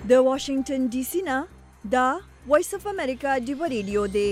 د واشنگټن ډي سي نه دا وایس اف امریکا ډیو ریډیو دی.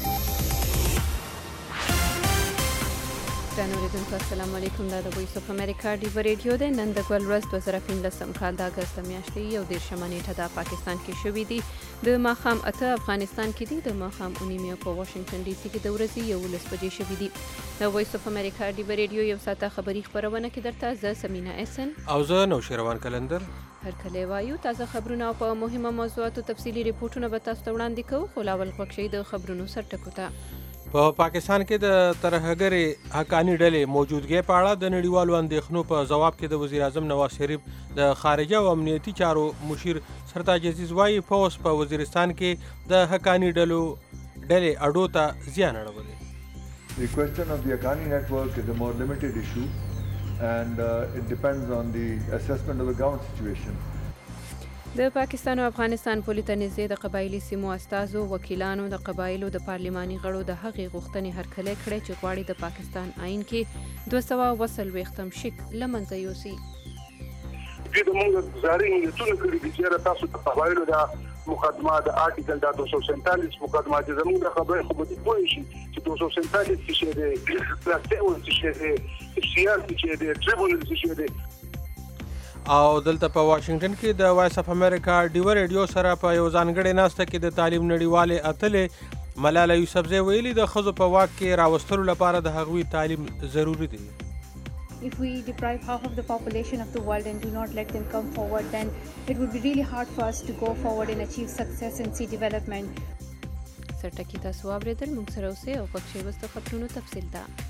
اوریدونکو السلام علیکم. دا د وایس اف امریکا ډیو ریډیو دی. نن د ګل ورځ 2015 کال د اگست میاشتې یو 13 نیټه د پاکستان کې شوې دي. د ماښام 8 افغانستان کې دي. د ماښام 9 په واشنگټن ډي سي کې د ورځې 11 بجې شوې دي. د وایس اف امریکا ډیو ریډیو یو ساعته خبري خبرونه کې درته زه سمینا احسن او زه نوشیروان کلندر هرکلی وایو. تازه خبرونه او په مهمه موضوعاتو تفصیلي ریپورتونه به تاسو ته وړاندې کوو، خو لاول خوښ شئ د خبرونو سرټکو ته. په پاکستان کې د ترهګرې حقاني ډلې موجودګۍ په اړه د نړیوالو اندېښنو په ځواب کې د وزیر اعظم نواز شریف د خارجه او امنیتي چارو مشیر سرتاج عزیز وایي پوځ په وزیرستان کې د حقاني ډلې اډو ته زیان اړولی. The question of the Haqqani network is a more limited issue and it depends on the assessment of the ground situation. د پاکستان او افغانستان پولې ته نږدې د قبایلي سیمو استازو وکیلانو د قبایلو د پارلماني غړو د هغې غوښتنې هرکلی کړی چې غواړي د پاکستان آئین کې 240 شک له منځه یوسي. دوی د موږ ګزارې نیتونه کړي دي چې تاسو د قبایلو د مقدمه د آرټیکل د 247 مقدمه د زموږ د خبرې خو به پوه شي چې 247 چې د پلاستیو چې د سیار چې د ټریبونل چې د او دلته په واشنگټن کې د وایس اف امریکا ډیو ریډیو سره په یو ځانګړې ناسته کې د تعلیم نړیوالې اتلې ملاله یوسفزۍ ویلي د ښځو په واک کې راوستلو لپاره د هغوی تعلیم ضروري دی. If we deprive half of the population of the world and do not let them come forward, then it would be really hard for us to go forward and achieve success and see development. سرټکی تاسو اوریدل، موږ سره اوسئ او خوښ شئ وسته خبرونو تفصیل ده.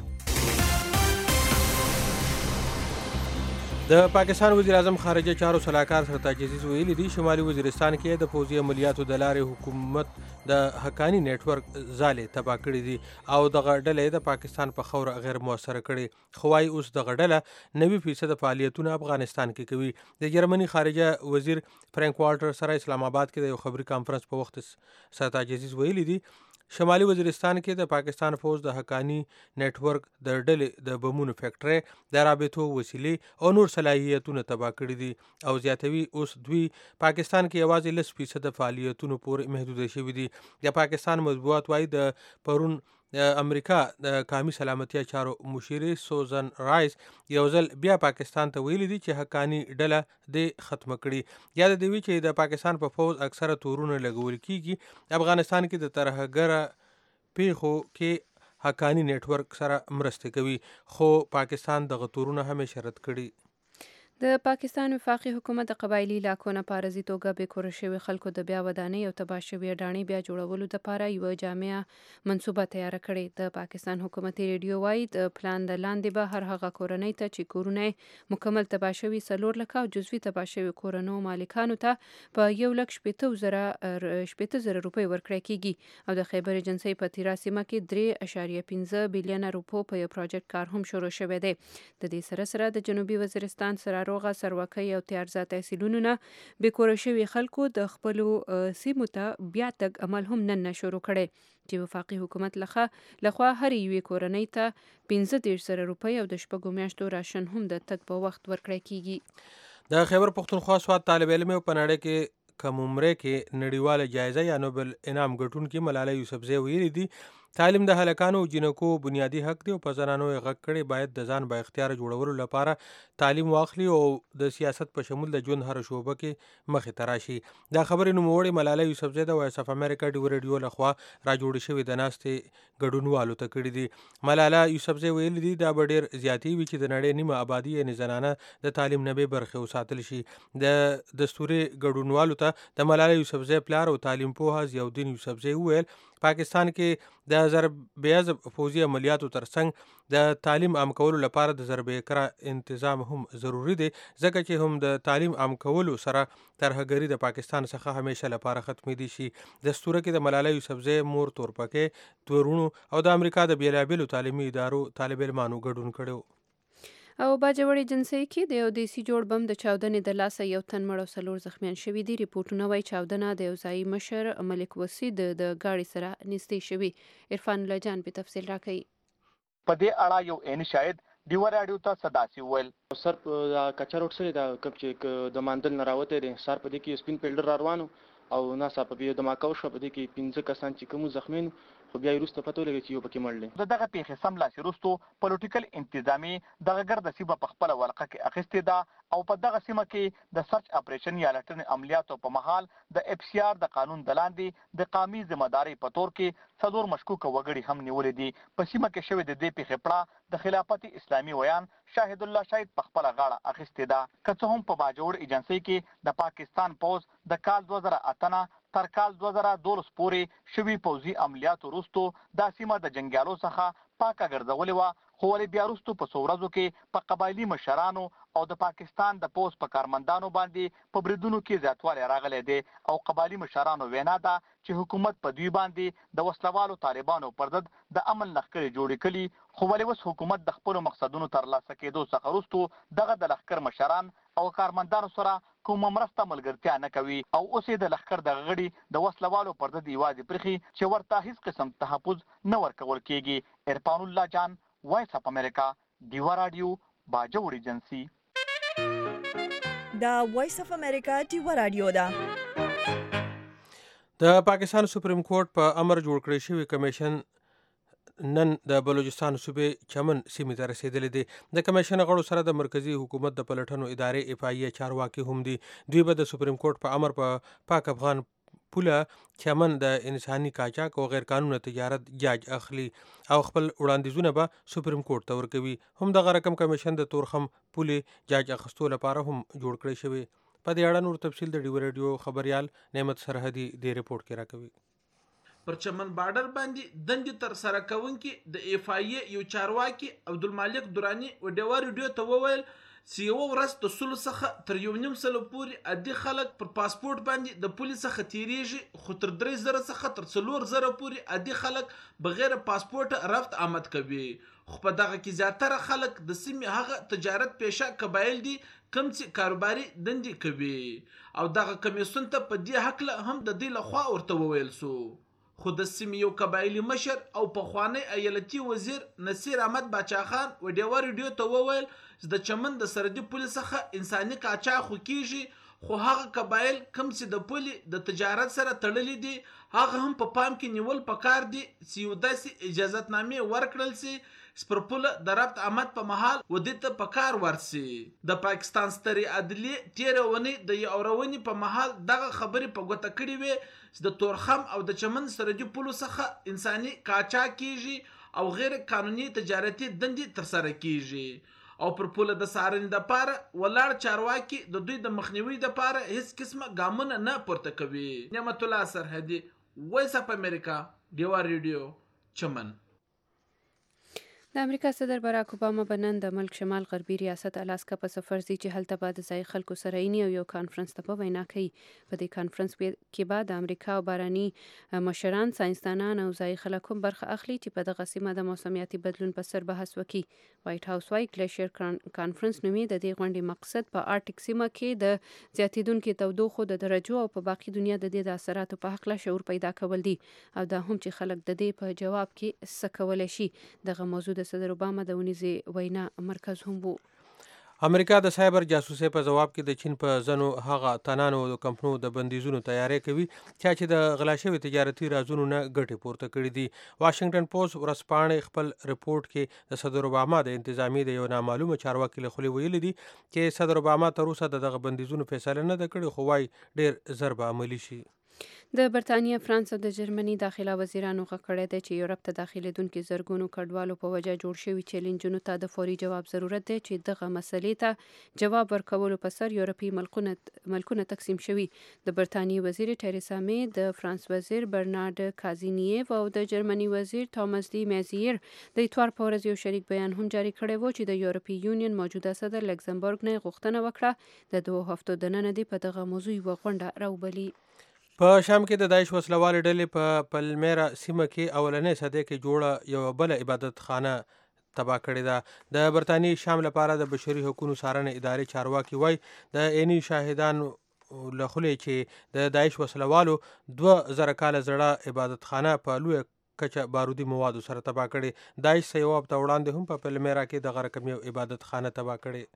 د پاکستان وزیر اعظم خارجه چارو سلاکار سرتاج عزیز ویلي دي شمالي وزیرستان کې د پوځي عملیاتو د لارې حکومت د حقاني نیټورک ځالې تباه کړي دي او دغه ډلې د پاکستان په خوره غیر موثره کړي، خو وايي اوس دغه ډله 90% فعالیتونه افغانستان کې کوي. د جرمني خارجه وزیر فرانک والټر سره اسلام آباد کې د یو خبري کانفرنس په وخت سرتاج عزیز ویلي دي شمالي وزیرستان کې د پاکستان فوج د حقاني نیټورک د ډلې د بمونو فیکټرۍ د رابطو وسیلې او نور صلاحیتونه تباه کړي دي او زیاتوي اوس دوی پاکستان کې یوازې 10% فعالیتونو پورې محدود شوي دي. د پاکستان مطبوعات وایي د پرون امریکا د قومي سلامتیا چارو مشیره سوزن رایس یو ځل بیا پاکستان ته ویلي دي چې حقاني ډله د ختمه کړي یا د دوی چې د پاکستان په فوج اکثره تورونه لګول کیږي افغانستان کې د ترهګره پیښو کې حقاني نیټورک سره مرسته کوي، خو پاکستان دغه تورونه همیشه رد کړي. د پاکستان وفاقي حکومت د قبایلي علاقو نه په عارضي توګه بېکوره شوي خلکو د بیا ودانۍ او تباه شوي اډانې بیا جوړولو دپاره یوه جامعه منصوبه تیاره کړې. د پاکستان حکومتي ریډیو وایي د پلان د لاندې به هر هغه کورنۍ ته چې کورونه مکمل تباه شوي 4 لکه او جزوي تباه شوي کورونو مالکانو ته په 1,80,000 روپۍ ورکړی کیږي او د خیبر ایجنسۍ په تیرا سیمه کې 3.15 بلیونه روپو په یو پروجیکټ کار هم شروع شوی دی. د دې سره سره د جنوبي وزیرستان سره روغه سروکۍ او تیارزا تحصیلونو نه بېکوره شوي خلکو د خپلو سیمو ته بیا تګ عمل هم نن نه شروع کړی چې وفاقي حکومت لخوا هرې یوې کورنۍ ته 15,000 روپۍ او د 6 میاشتو راشن هم د تګ په وخت ورکړی کیږي. د خیبر پښتونخوا سواد طالب علم په نړۍ کې کم عمره کې نړیواله جایزه یا نوبل انعام ګټونکي ملاله یوسفزۍ ویلي دي تعلیم د هلکانو او جنکو بنیادی حق دی او په زنانو یې غږ کړی باید د ځان با اختیار جوړولو لپاره تعلیم واخلي او د سیاست په شمول د ژوند هر شعبه کې مخې ته راشي. دا خبرې نوموړې ملاله یوسفزۍ د وایس اف امریکا ډیو ریډیو لخوا را جوړې شوې د ناستې ګډونوالو ته کړي دي. ملاله یوسفزۍ ویلي دي دا به ډېر زیاتې وي چې د نړۍ نیمه آبادي یعنې زنانه د تعلیم نه بې برخې وساتل شي. د دستوري ګډونوالو ته د ملاله یوسفزۍ پلار او تعلیم پوه ضیاءالدین یوسفزۍ وویل پاکستان کې د ضرب پوځي عملیاتو ترڅنګ د تعلیم عام کولو لپاره د ضرب کړه انتظام هم ضروری دی ځکه چې هم د تعلیم عام کولو سره ترهګري د پاکستان څخه همیشه لپاره ختمېدی شي. دستوره کې د ملاله یوسفزۍ مور تورپکۍ تورونو او د امریکا د بیلابیلو تعلیمي ادارو طالب علمانو ګډون کړو. او باجوړ ایجنسۍ کې د یو دیسي جوړ بم د چاودنې د لاسه یو تن مړ او 4 زخمیان شوي دي. ریپورټونه وایي چاودنه د یو ځایي مشر ملک وسید د ګاډي سره نږدې شوي. عرفان الله جان په تفصیل راکوي. په دې اړه یو عین شاهد ډیوه راډیو ته صداسي وویل سر په کچاروټ سره دا کب چې د ماندل نه راوته دي سر په دې کې سپین فیلډر روانو او ناسا په دې د ماکاو شو په دې کې 15 کسان چې کوم زخمین خو بیا وروسته پته ولګي چې یو پکې مړل. دغه پیښې سملاسي وروسته پولیټیکل انتظامی دغه ګرد سیمه په خپل ورقه کې اخیستې ده او په دغه سیمه کې د سرچ اپریشن یا لټنې عملیاتو په مهال د اف سی آر د قانون د لاندې د قومي ذمہداري په تور کې څلور مشکوک وګړي هم نیولې دي. په سیمه کې شوې د دې پیښې پړه د خلافت اسلامي ویان شاهد الله شاهد په خپل غاړه اخیستې ده. که څه هم په باجوړ ایجنسی کې د پاکستان پوز د کال 2008 تر کال 2012 پورې شوي پوځي عملیاتو وروسته دا سیمه د جنګیالو څخه پاکه ګرځولې وه، خو ولې بیا وروسته په څو ورځو کې په قبایلي مشرانو او د پاکستان د پوز په کارمندانو باندې په بریدونو کې زیاتوالی راغلی دی او قبایلي مشرانو وینا ده چې حکومت په دوی باندې د وسلوالو طالبانو پر ضد د امن لښکرې جوړې کړي، خو ولې اوس حکومت د خپلو مقصدونو ترلاسه کېدو څخه وروسته دغه د لښکر مشران او کارمندانو سره کومه مرسته ملګرتیا نه کوي او اوس یې د لښکر د غړي د وسلوالو پر ضد یوازې پرېښي چې ورته هیڅ قسم تحفظ نه ورکول کېږي. عرفان الله جان، وایس اف امریکا، ډیوه راډیو، باجوړ ایجنسی. دا وایس اف امریکا ډیوه راډیو ده. د پاکستان سپریم کورټ په امر جوړ کړی شوی کمیشن نن د بلوچستان صوبې چمن سیمې ته رسیدلی دی. د کمیشن غړو سره د مرکزی حکومت د پلټنو ادارې افایي چارواکي هم دي. دوی به د سپریم کورټ په امر په پاک افغان پوله چمن د انساني قاچاق او غیر قانونه تجارت جاج اخلي او خپل وړاندیزونه به سپریم کورټ ته ورکوي. هم دغه رقم کمیشن د تورخم پولې جاج اخیستو لپاره هم جوړ کړی شوی. په دې اړه نور تفصیل د ډیوه راډیو خبريال نعمت سرحدي د ریپورت کې راکوي. پر چمن بارډر باندې دندې تر سره کوونکي د افایي یو چارواکي عبدالمالک دراني و ډیوه راډیو ته وویل چې یوه ورځ د سلو څخه تر 1.5 پورې عادي خلک پر پاسپورټ باندې د پولي څخه تیریږي، خو تر 3,000 څخه تر 4,000 پورې عادي خلک بغیر پاسپورټ رفت آمد کوي. خو په دغه کې زیاتره خلک د سیمې هغه تجارت پیشه قبایل دي کوم چې کاروباري دندې کوي او دغه کمیسیون ته په دې هکله هم د دې لخوا ورته وویل سو. خو د سیمې یو قبایلي مشر او پخوانی ایالتي وزیر نصیر احمد باچا خان و ډیوه راډیو ته وویل چې د چمن د سرحدي پولې څخه انساني قاچاق خو کیږي، خو هغه قبایل کوم چې د پولې د تجارت سره تړلي دي هغه هم په پام کې نیول پکار دي چې یو داسې اجازتنامې ورکړل سي پر پوله د ربط آمد په محل و دې ته پکار ورسي. د پاکستان سترې عدلیې تیره ونې د یو اورونې په محل دغه خبرې په ګوته کړې وې چې د تورخم او د چمن سرحدي پولو څخه انساني قاچاق کیږي او غیر قانوني تجارتي دندې ترسره کیږي او پر پوله د څارنې دپاره ولاړ چارواکي د دوی د مخنیوي دپاره هیڅ قسمه ګامونه نه پورته کوي. نعمت الله سرحدي، وایس اف امریکا، ډیوه راډیو، چمن. د امریکا صدر باراک اوباما به نن د ملک شمال غربي ریاست الاسکا په سفر ځي چې هلته به د ځایي خلکو سره عیني او یو کانفرنس ته به وینا کوي. په دې کانفرنس کې به د امریکا او باراني مشران، ساینسدانان او ځایي خلک هم برخه اخلي چې په دغه سیمه د موسمیاتي بدلون په سر بحث وکړي. وایټ هاوس وايي ګلیشیر کانفرنس نومي د دې غونډې مقصد په آرټیک سیمه کې د زیاتېدونکي تودوخو د درجو او په باقي دنیا د دې د اثراتو په هکله شعور پیدا کول دي او دا هم چې خلک د دې په جواب کې څه کولی شي. دغه موضوع صدر اوباما د ونیزې وینا مرکز هم وو. امریکا د سایبر جاسوسۍ په جواب کې د چین په ځنو هغه تنانو د کمپنو د بندیزونو تیاری کوي چې د غلا شوي تجارتي رازونو نه ګټې پورته کړي دي. واشنگټن پوسټ ورځپاڼې خپل رپورټ کې د صدر اوباما د انتظامی د یو نامعلومه چارواکي له خولې ویلي دي چې صدر اوباما تر اوسه دغه بندیزونو فیصله نه ده کړې، خو وايي ډېر ژر به عملي شي. د برتانیا، فرانس او د جرمني داخله وزیرانو غږ کړی دی چې یورپ ته داخلېدونکي زرګونو کډوالو په وجه جوړ شوي چیلنجونو ته د فوري جواب ضرورت دی چې دغه مسلې ته جواب ورکولو په سر یورپي ملکونه تقسیم شوي. د برتانیې وزیر ټریسا مې، د فرانس وزیر برنارډ کازینییف او د جرمني وزیر توماس دی میزیر د اتوار په ورځ یو شریک بیان هم جاري کړی و چې د یورپي یونین موجوده صدر لکزمبرګ نه غوښتنه وکړه د 2 هفتو دننه دې په دغه موضوع یوه غونډه راوبلي. په شام کې د داعش وسلوالې ډلې په پلمیرا سیمه کې اولنۍ صدۍ کې جوړه یو بله عبادت خانه تباه کړې ده. د برتانیې شام لپاره د بشري حقوقو څارنې ادارې چارواکي وایي د عیني شاهدانو له خولې چې د داعش وسلوالو 2000 کاله زړه عبادت خانه په لویه کچه بارودي موادو سره تباه کړې. داعش څه یوه هفته وړاندې هم په پلمیرا کې دغه رقم یو عبادت خانه تباه کړې.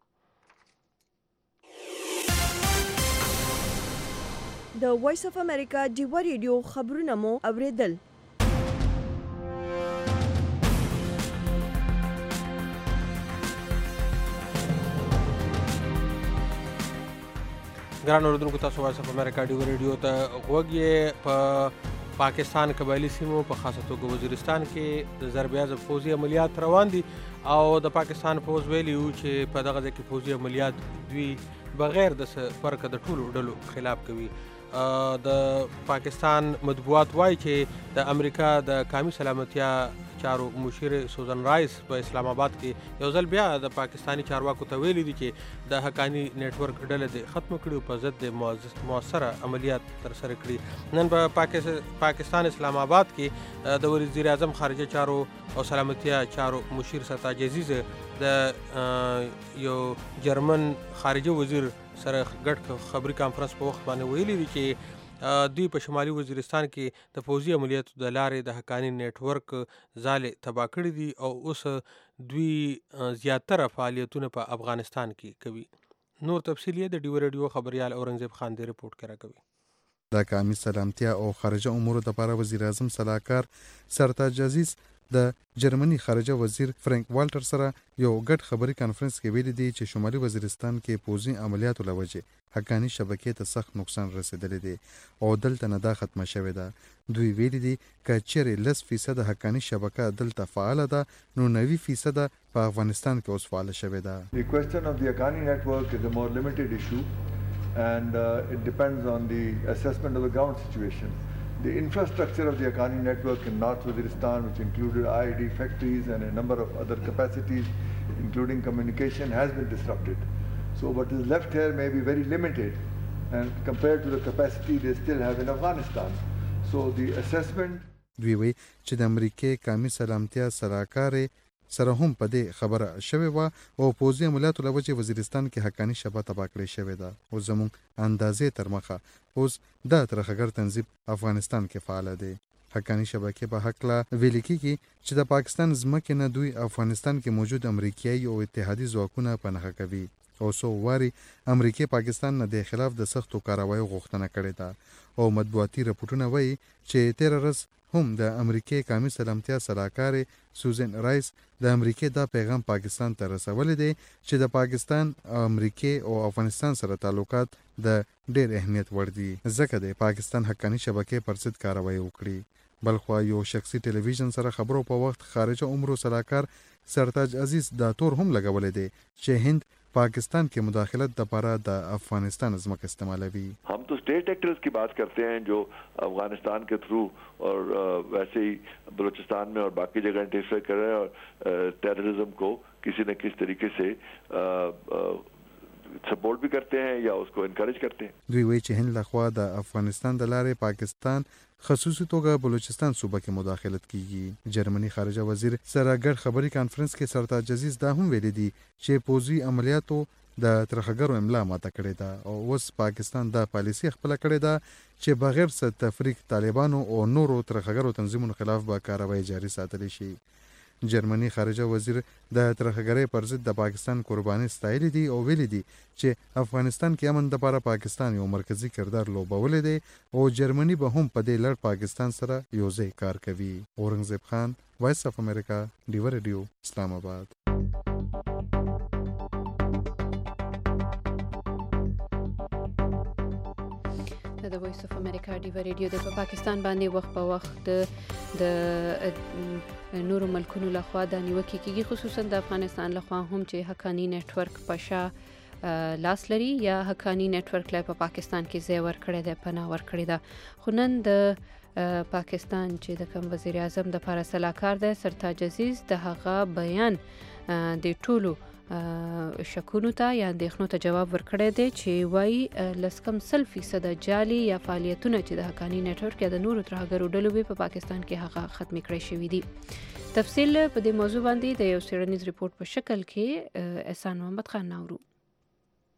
د وایس اف امریکا ډیوه ریډیو خبرونه مو اوریدل. ګران اوریدونکو، تاسو وایس اف امریکا ډیوه ریډیو ته غوږ یې. په پاکستان قبایلي سیمو په خاصه توګه وزیرستان کې د ضربیازه پوځي عملیات روان دي او د پاکستان پوځ ویلي وو چې په دغه ځای کې پوځي عملیات دوی بغیر د څه فرقه د ټولو ډلو خلاف کوي. د پاکستان مطبوعات وایي چې د امریکا د قومي سلامتیا چارو مشیر سوزن رایس په اسلام آباد کې یو ځل بیا د پاکستانی چارواکو ته ویلي دي چې د حقانی نیټ ورک ډله د ختم کړي او په ضد د مؤثره عملیات ترسره کړي. نن په پاکستان اسلام آباد کې د وزیر اعظم خارجه چارو او سلامتیا چارو مشیر سرتاج عزیز د یو جرمن خارجه وزیر سره ګډ خبري کانفرنس په وخت باندې ویلي دي چې دوی په شمالي وزیرستان کې د پوځي عملیاتو د لارې د حقانی نیټ ورک ځالې تباه کړي دي او اوس دوی زیاتره فعالیتونه په افغانستان کې کوي. نور تفصیل یې د ډیوه ریډیو خبریال اورنګزیب خان دی رپورټ کې راکوي. د قومي سلامتیا او خارجه امورو لپاره وزیر اعظم صلاحکار سرتاج عزیز د جرمني خارجه وزیر فرانک والټر سره یو ګډ خبري کانفرنس کې ویلي دي چې شمالي وزیرستان کې پوځي عملیاتو له وجې حقانی شبکې ته سخت نقصان رسیدلی دی او دلته نه دا ختمه شوې ده. دوی ویلي دي که چیرې 10% حقانی شبکه دلته فعاله ده نو 90% په افغانستان کې اوس فعاله شوې ده. The question of the Haqqani network is a more limited issue and it depends on the assessment of the ground situation. The infrastructure of the Haqqani network in North Waziristan, which included IED factories and a number of other capacities, including communication, has been disrupted. So what is left here may be very limited, and compared to the capacity they still have in Afghanistan. So the assessment... دوی وی چې د امریکای قومي سلامتیا سلاکار سره هم په دې خبره شوې وه او پوځي عملیاتو له وجې وزیرستان کې حقانی شبه تباه کړې شوې ده او زموږ اندازې تر مخه اوس دا ترهګر تنظیم افغانستان کې فعاله دی. حقانی شبکې په هکله ویل کېږي چې د پاکستان ځمکې نه دوی افغانستان کې موجود امریکایي او اتحادي ځواکونه په نښه کوي او څو واري امریکای پاکستان نه د خلاف د سختو کاروایو غوښتنه کړې ده او مطبوعاتي رپورټونه وایي چې 13 ورځ هم د امریکای قومي سلامتیا سلاکار سوزن رایس د امریکای دا پیغام پاکستان ته رسولی دی چې د پاکستان، امریکای او افغانستان سره تعلقات د ډېر اهمیت وړ دي ځکه د پاکستان حقانی شبکې پر ضد کاروایی وکړي. بلخوا یو شخصي ټلویزیون سره خبرو په وخت خارجه امورو سلاکار سرتاج عزیز دا تور هم لګولی دی چې هند पाकिस्तान के मुदाखलत दपारा द अफगानिस्तान अजमक इस्तेमालवी. हम तो state actors की बात करते हैं जो अफगानिस्तान के थ्रू और वैसे ही बलूचिस्तान में और बाकी जगह इंटरफेयर कर रहे हैं और टेररिज्म को किसी न किसी तरीके से सपोर्ट भी करते हैं या उसको इनकरेज करते हैं. دوی وایي چې هند لخوا د افغانستان د لارې پاکستان خصوصي توګه بلوچستان صوبه کې مداخلت کیږي. جرمني خارجه وزیر سره ګډ خبري کانفرنس کې سرتاج عزیز دا هم ویلي دي چې پوځي عملیاتو د ترهګرو املا ماته کړې ده او اوس پاکستان دا پالیسي خپل کړې ده چې بغیر څه تفریق طالبانو او نورو ترهګرو تنظیمونو خلاف به کاروایی جاري ساتلی شي. جرمني خارجه وزیر د ترهګرۍ پر ضد د پاکستان قرباني ستایلی دي او ویلي دي چې افغانستان کې امن لپاره پاکستان یو مرکزی کردار لوبولی دی او جرمني به هم په دې لړ پاکستان سره یو ځای کار کوي. اورنګزیب خان، وایس اف امریکا، ډیوه ریډیو، اسلام آباد. د وایس اف امریکا ډیوه ریډیو د پاکستان باندې وخت په وخت د نورو ملکونو لخوا د نیوکې کېږي، خصوصا د افغانستان لخوا هم چې حقانی نیټ ورک په شا لاس لري یا حقانی نیټ ورک لا په پاکستان کې ځای ورکړی دی، پناه ورکړې ده. خو نن د پاکستان چې د کوم وزیر اعظم د لپاره سلاکار دی سرتاج عزیز د هغه بیان د ټولو شکونو ته یا اندېښنو ته جواب ورکړی دی چې وایي لسکم 100% جعلي یا فعالیتونه چې د حقانی نیټورک یا د نورو ترهګرو ډلو په پاکستان کې هغه ختم کړی شوي دي. تفصیل په دې موضوع باندې د یو څېړنیز ریپورت په شکل کې احسان محمد خان ناورو.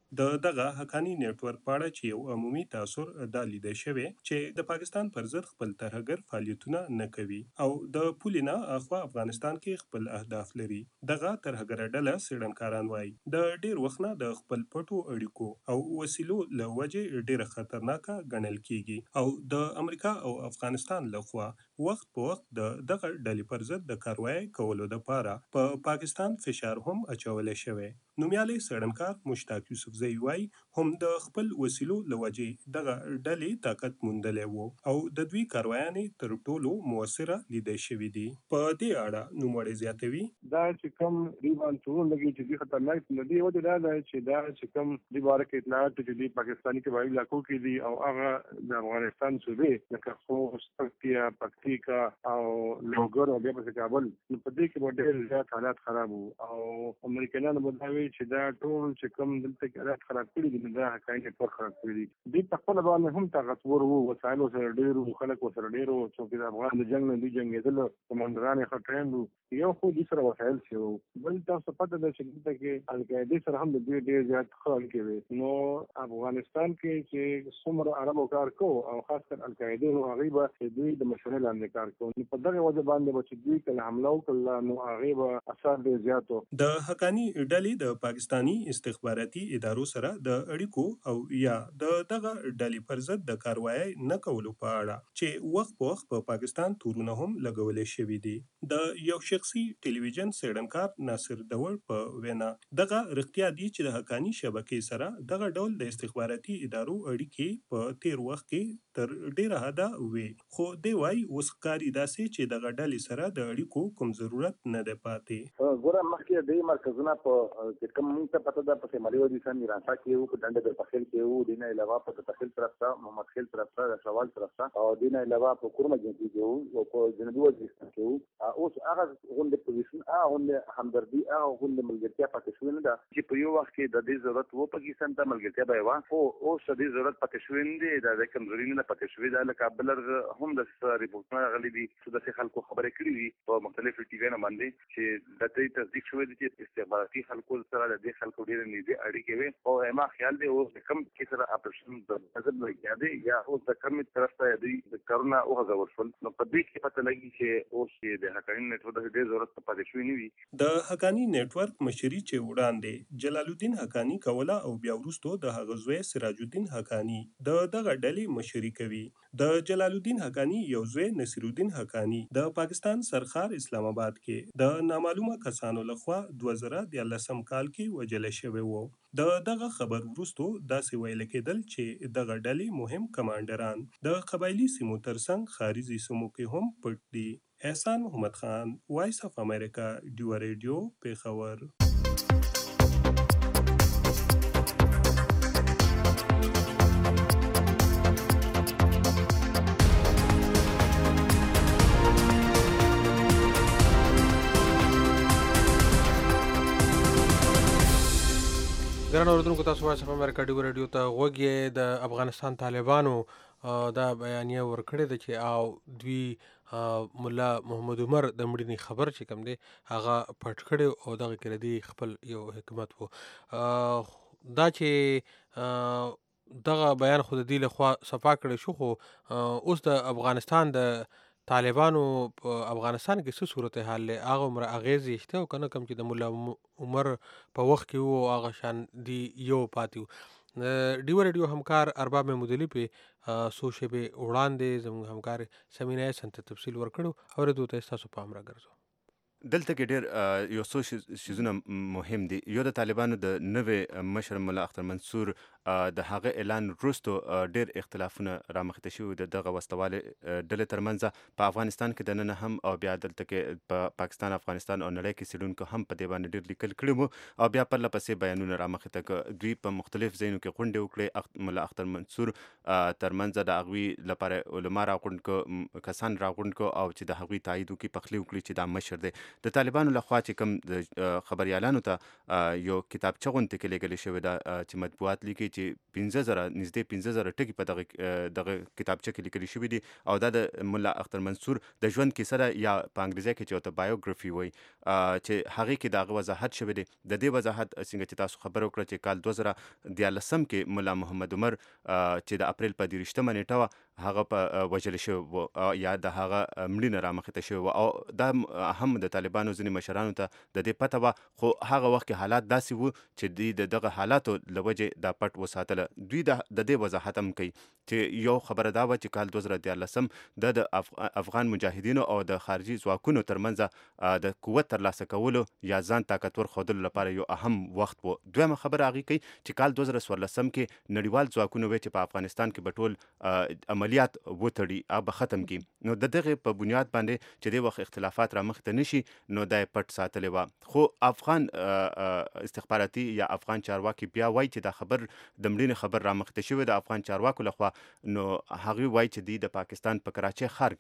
دغه حقانی نیټورک په اړه چې یو عمومي تاثر دا لیدل شوی چې د پاکستان پر ضد خپل ترهګر فعالیتونه نه کوي او د پولینا اخوا افغانستان کې خپل اهداف لري. دغه ترهګر ډله سړنکاران وایي د ډیر وخت نه د خپل پټو اړیکو او وسیلو له وجې ډیره خطرناکه ګڼل کیږي او د امریکا او افغانستان لخوا وخت په وخت دغه ډلې پر ضد د کاروایی کولو لپاره په پاکستان فشار هم اچول شوی. نومیالي سړنکار مشتاق یوسفزئی وایي هم د خپل وسیلو له وجې دغه ډلې طاقت موندلی وو او د دوی کاروایانې تر ټولو موثره لیدل شوي دي. په دې اړه نوموړی زیاتوي دا چې کوم دوی باندې ټول لګي چې دوی خطرناک نه دي وجه دا ده چې دا چې کوم دوی باره کې اطلاعات چې دوی پاکستاني قبایلي علاقو کې دي او هغه د افغانستان صوبې لکه خوست، پکتیا، پکتیکا او لوګر او بیا په کابل نو په دې کې به ډېر زیات حالات خراب وو او امریکایانو به دا وایي چې دا ټول چې کوم دلته کې حالات خراب کړي دي دا حقایق پر خراب کړي دي. دوی په خپل باندې هم طاقتور وو، وسایل سره ډېر وو، خلک سره ډېر وو، څوک د افغان د جنگ نه دوی جنګېدل، کمانډران یې ښه ټرېنډ وو، یو خو دوی سره وسایل شي. بل تاسو پته ده چې دلته کې القاعده سره هم د دوی ډېر زیات خل کې نو افغانستان کې چې څومره عربو کار کو او خاص کر القاعده نو هغه به دوی د مشورې لاندې کار کوي. نو په دغه وجه باندې به چې دوی کله حمله وکړه نو هغه به اثر ډېر زیات وو. د حقانی ډلې د پاکستانی استخباراتي ادارو سره د اړیکو او یا دغه ډلې پر ضد د کاروایی نه کولو په اړه چې وخت په وخت په پاکستان تورونه هم لګولې شوي دي. د یو شخصي ټلویزیون سړنکار ناصر دور په وینا دغه رښتیا دي چې د حقانی شبکې سره دغه ډول د استخباراتي ادارو اړیکې په تیر وخت کې تر ډیره حده وي، خو دی وايي اوس ښکاري داسې چې دغه ډلې سره د اړیکو کوم ضرورت نه دی پاتې. ګوره مخکې د مرکزونه په کوم موږ ته پته ده په شمالي وزیرستان ایرانسا کې وو، په ډنډ درپخیل کې وو، دینه علاوه په تخیل طرف ته محمد خیل طرف ته شوال طرف ته او دینه علاوه په کورمه جنګي کې وو او په جنوبي وزیرستان کې وو. اوس هغه غونډه پوزیشن هغه همدردي هغه غونډه ملګرتیا پاتې شوې نه ده چې په یو وخت کې د دې ضرورت وو پاکستان ته ملګرتیا به وه، خو اوس د دې ضرورت پاتې شوې نه دی، د کمزوري نه پاتې شوې ده. لکه بلر هم د ریپورټونه راغلي دي چې داسې خلکو خبرې کړې دي په مختلفو ټیویانو باندې چې د دې تصدیق شوی دی چې استخباراتي خلکو سره د دې خلکو ډېرې نږدې اړیکې وي او ما خیال دی اوس د کم کې سره اپریشن د نظر لګیا دی یا اوس د کم طرف ته دی د کرونا وغځول شول. نو په دې کې پته لګي چې اوس د حقانی نیټورک د ډېر ضرورت پاتې شوی نه وي. د حقانی نیټورک مشري چې وړاندې جلال الدین حقانی کوله او بیا وروسته د هغه زوی سراج الدین حقانی دغه ډلې مشري کوي. د جلال الدین حقانی یو زوی نصیر الدین حقانی د پاکستان سرخار اسلام آباد کې د نامعلومه کسانو لخوا 2013 کال کې وژل شوی وو. دغه خبر وروسته داسې ویل کېدل چې دغه ډلې مهم کمانډران د قبایلي سیمو ترڅنګ خارجي سیمو کې هم پټ دي. احسان محمد خان، وایس اف امریکا، ډیو ریډیو، پیښور. ګران اوریدونکو، تاسو وایس اف امریکا ډیو ریډیو ته غوږ یې. د افغانستان طالبانو دا بیانیه ورکړې ده چې او دوی ملا محمد عمر د مړینې خبر چې کوم دی هغه پټ کړی او دغه کې ردی خپل یو حکمت وو. دا چې دغه بیان خو د دې لخوا صفا کړی شو، خو اوس د افغانستان د طالبانو په افغانستان کې څه صورتحال دی هغه عمر اغیزې شته او که نه کوم چې د مولا عمر په وخت کې وو هغه شان دی یو پاتې وو. ډیو ریډیو همکار ارباب محمودعلي په څو شیبې وړاندې زموږ همکار سمینه حسن ته تفصیل ورکړو. اورېدو ته ستاسو پام راګرځو. دلته کې ډېر یو څو شیزونه مهم دي. یو د طالبانو د نوې مشر ملا اختر منصور د هغه اعلان وروسته ډېر اختلافونه رامخته شوي د دغه وسلوالې ډلې ترمنځ په افغانستان کې دننه هم او بیا دلته کې په پاکستان، افغانستان او نړۍ کې څېړونکو هم په دې باندې ډېر لیکل کړي وو او بیا پرله پسې بیانونه رامخته کړه. دوی په مختلف ځایونو کې غونډې وکړې. ملا اختر منصور ترمنځ د هغوی لپاره علما راغونډ کړه، کسان راغونډ کړه او چې د هغوی تایید وکړي، پخلی وکړي چې دا مشر دی. د طالبانو لخوا چې کوم د خبريالانو ته یو کتابچه غونډه کې لګل شوې ده چې مطبوعات لیکي چې چې 15000 نږدې 15000 ټکي په دغه کتابچه کې لیکل شوي دي او دا د مولا اختر منصور د ژوند کیسه ده یا په انګریزي کې چې ورته بایوګرافي وایي چې هغې کې د هغه وضاحت شوی دی. د دې وضاحت څنګه چې تاسو خبره وکړه چې کال 2013 کې مولا محمد عمر چې د اپریل په 23 نیټه وه هغه په وژل شوی و یا د هغه مړینه رامخته شوې وه او دا هم د طالبانو ځینې مشرانو ته د دې پته وه خو هغه وخت کې حالات داسې وو چې دوی د دغه حالاتو له وجې دا پټ وساتله. دوی د دې وضاحت هم کوي چې یو خبره دا وه چې کال 2013 د افغان مجاهدینو او د خارجي ځواکونو ترمنځ د قوت ترلاسه کولو یا ځان طاقتور ښودلو لپاره یو اهم وخت و. دویمه خبره هغې کوي چې کال 2014 کې نړیوال ځواکونه وایي چې په افغانستان کې به ټول عملیات وتړي او به ختم کړي. نو د دغې په بنیاد باندې چې د وخت اختلافات رامخته نشي نو دا یې پټ ساتلې وه. خو افغان استخباراتي یا افغان چارواکي بیا وایي چې دا خبر د مړینې خبر رامخته شوی د افغان چارواکو لخوا. نو هغوی وایي چې دوی د پاکستان په کراچۍ ښار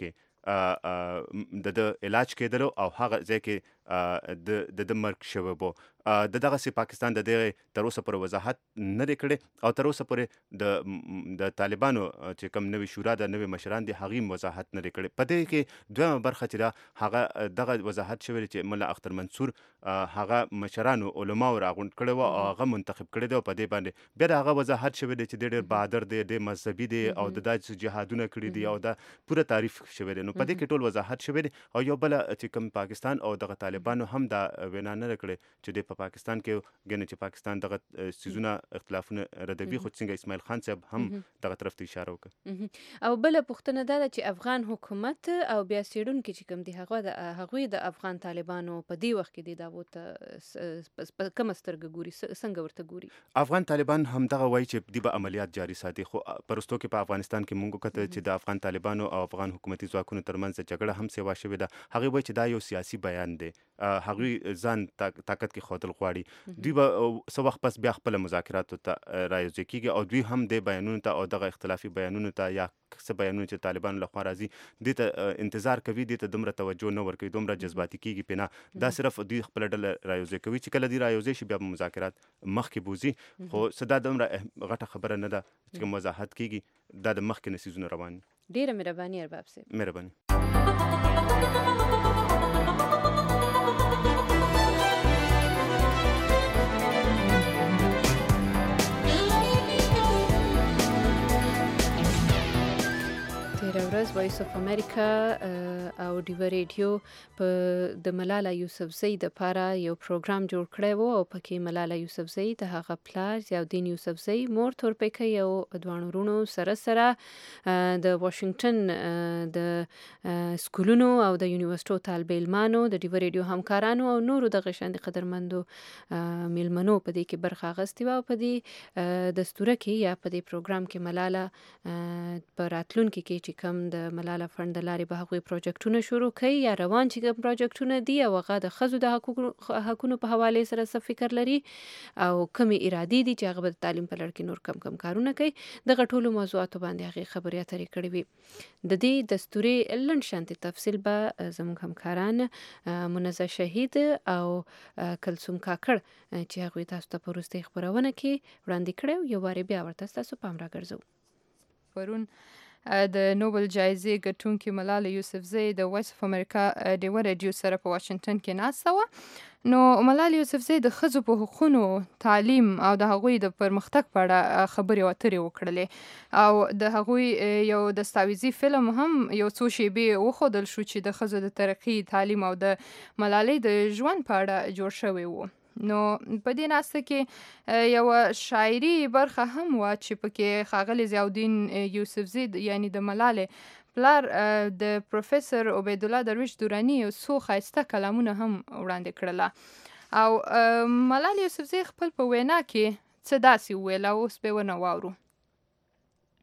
کې د علاج کېدلو او هغه ځای کې د مرګ شوی و. د دغسې پاکستان د دغې تر اوسه پورې وضاحت نه دی کړی او تر اوسه پورې د طالبانو چې کوم نوي شورا د نوي مشران دي هغوی هم وضاحت نه دی کړی. په دې کې دویمه برخه چې ده هغه دغه وضاحت شوی دی چې ملا اختر منصور هغه مشرانو علماو راغونډ کړی و او هغه منتخب کړی دی او په دې باندې بیا د هغه وضاحت شوی دی چې دی ډېر بهادر دی ډېر مذهبي دی او د داسې جهادونه کړي دي او دا پوره تعریف شوی دی. نو په دې کې ټول وضاحت شوی دی او یو بله چې کوم پاکستان او دغه طالبانو هم دا وینا نه ده کړې چې دی په پاکستان کې ګنې چې پاکستان دغه څیزونه اختلافونه ردوي خو څنګه اسماعیل خان صاحب هم دغه طرف ته اشاره وکړه. او بله پوښتنه دا ده چې افغان حکومت او بیا څېړونکي چې کوم دي هغوی د افغان طالبانو په دې وخت کې دې دعوو ته په کومه سترګه ګوري څنګه ورته ګوري؟ افغان طالبان همدغه وایي چې دوی به عملیات جاري ساتي خو په وروستو کې په افغانستان کې موږ وکتل چې د افغان طالبانو او افغان حکومتي ځواکونو ترمنځ جګړه هم سیوا شوې ده. هغوی وایي چې دا یو سیاسي بیان دی هغوی ځان طاقت کې ښودل غواړي. دوی به څه وخت پس بیا خپله مذاکراتو ته رايوځای کېږي او دوی هم دې بیانونو ته او دغه اختلافي بیانونو ته یا څه بیانونه چې طالبانو لخوا راځي دې ته انتظار کوي دې ته دومره توجه نه ورکوي دومره جذباتي کېږي پې نه. دا صرف دوی خپله ډله رايوځای کوي چې کله دوی رايوځای شي بیا به مذاکرات مخکې بوځي خو څه دا دومره غټه خبره نه ده چې کوم وضاحت کېږي دا د مخکې نه څیزونه روان دي. ډېره مهرباني ارباب صاحب. مهرباني. تیره ورځ وایس اف امریکا او ډیوه ریډیو په د ملاله یوسفزۍ دپاره یو پروګرام جوړ کړی و او پکې ملاله یوسفزۍ د هغه پلار ضیاءالدین یوسفزۍ مور تورپیکۍ او دواړو وروڼو سره د واشنګټن د سکولونو او د یونیورسټو طالب علمانو د ډیوه ریډیو همکارانو او نورو دغه شاندې قدرمندو میلمنو په دې کې برخه اخیستې وه او په دې دستوره کې یا په دې پروګرام کې ملاله په راتلونکي کې چې کوم د ملاله فنډ د لارې به هغوی پروجیکټونه شروع کوي یا روان چې کوم پروجیکټونه دي او هغه د ښځو د حقونو په حوالې سره څه فکر لري او کومې ارادې دي چې هغه به د تعلیم په لړ کې نور کم کارونه کوي. دغه ټولو موضوعاتو باندې هغې خبرې اترې کړې وي. د دې دستورې لنډ شانتې تفصیل به زموږ همکاران منزه شهید او کلثوم کاکړ چې هغوی تاسو ته په وروستۍ خپرونه کې وړاندې کړی یو وارې بیا ورته ستاسو پام راګرځو. پرون د نوبل جایزې ګټونکې ملاله یوسفزۍ د وایس اف امریکا ډیوه ریډیو سره په واشنګټن کې ناسته وه. نو ملاله یوسفزۍ د ښځو په حقونو تعلیم او د هغوی د پرمختګ په اړه خبرې اترې وکړلې او د هغوی یو دستاویزي فلم هم یو څو شیبې وښودل شو چې د ښځو د ترقي تعلیم او د ملالۍ د ژوند په اړه جوړ شوی و. نو په دې ناسته کې یوه شاعري برخه هم وه چې پکې ښاغلي ضیاءالدین یوسفزۍ یعنی د ملالې پلار د پروفیسر عبیدالله درویش دراني یو څو ښایسته کلامونه هم وړاندې کړله او ملالې یوسفزۍ خپل په وینا کې څه داسې وویل او اوس به یې ونه واورو.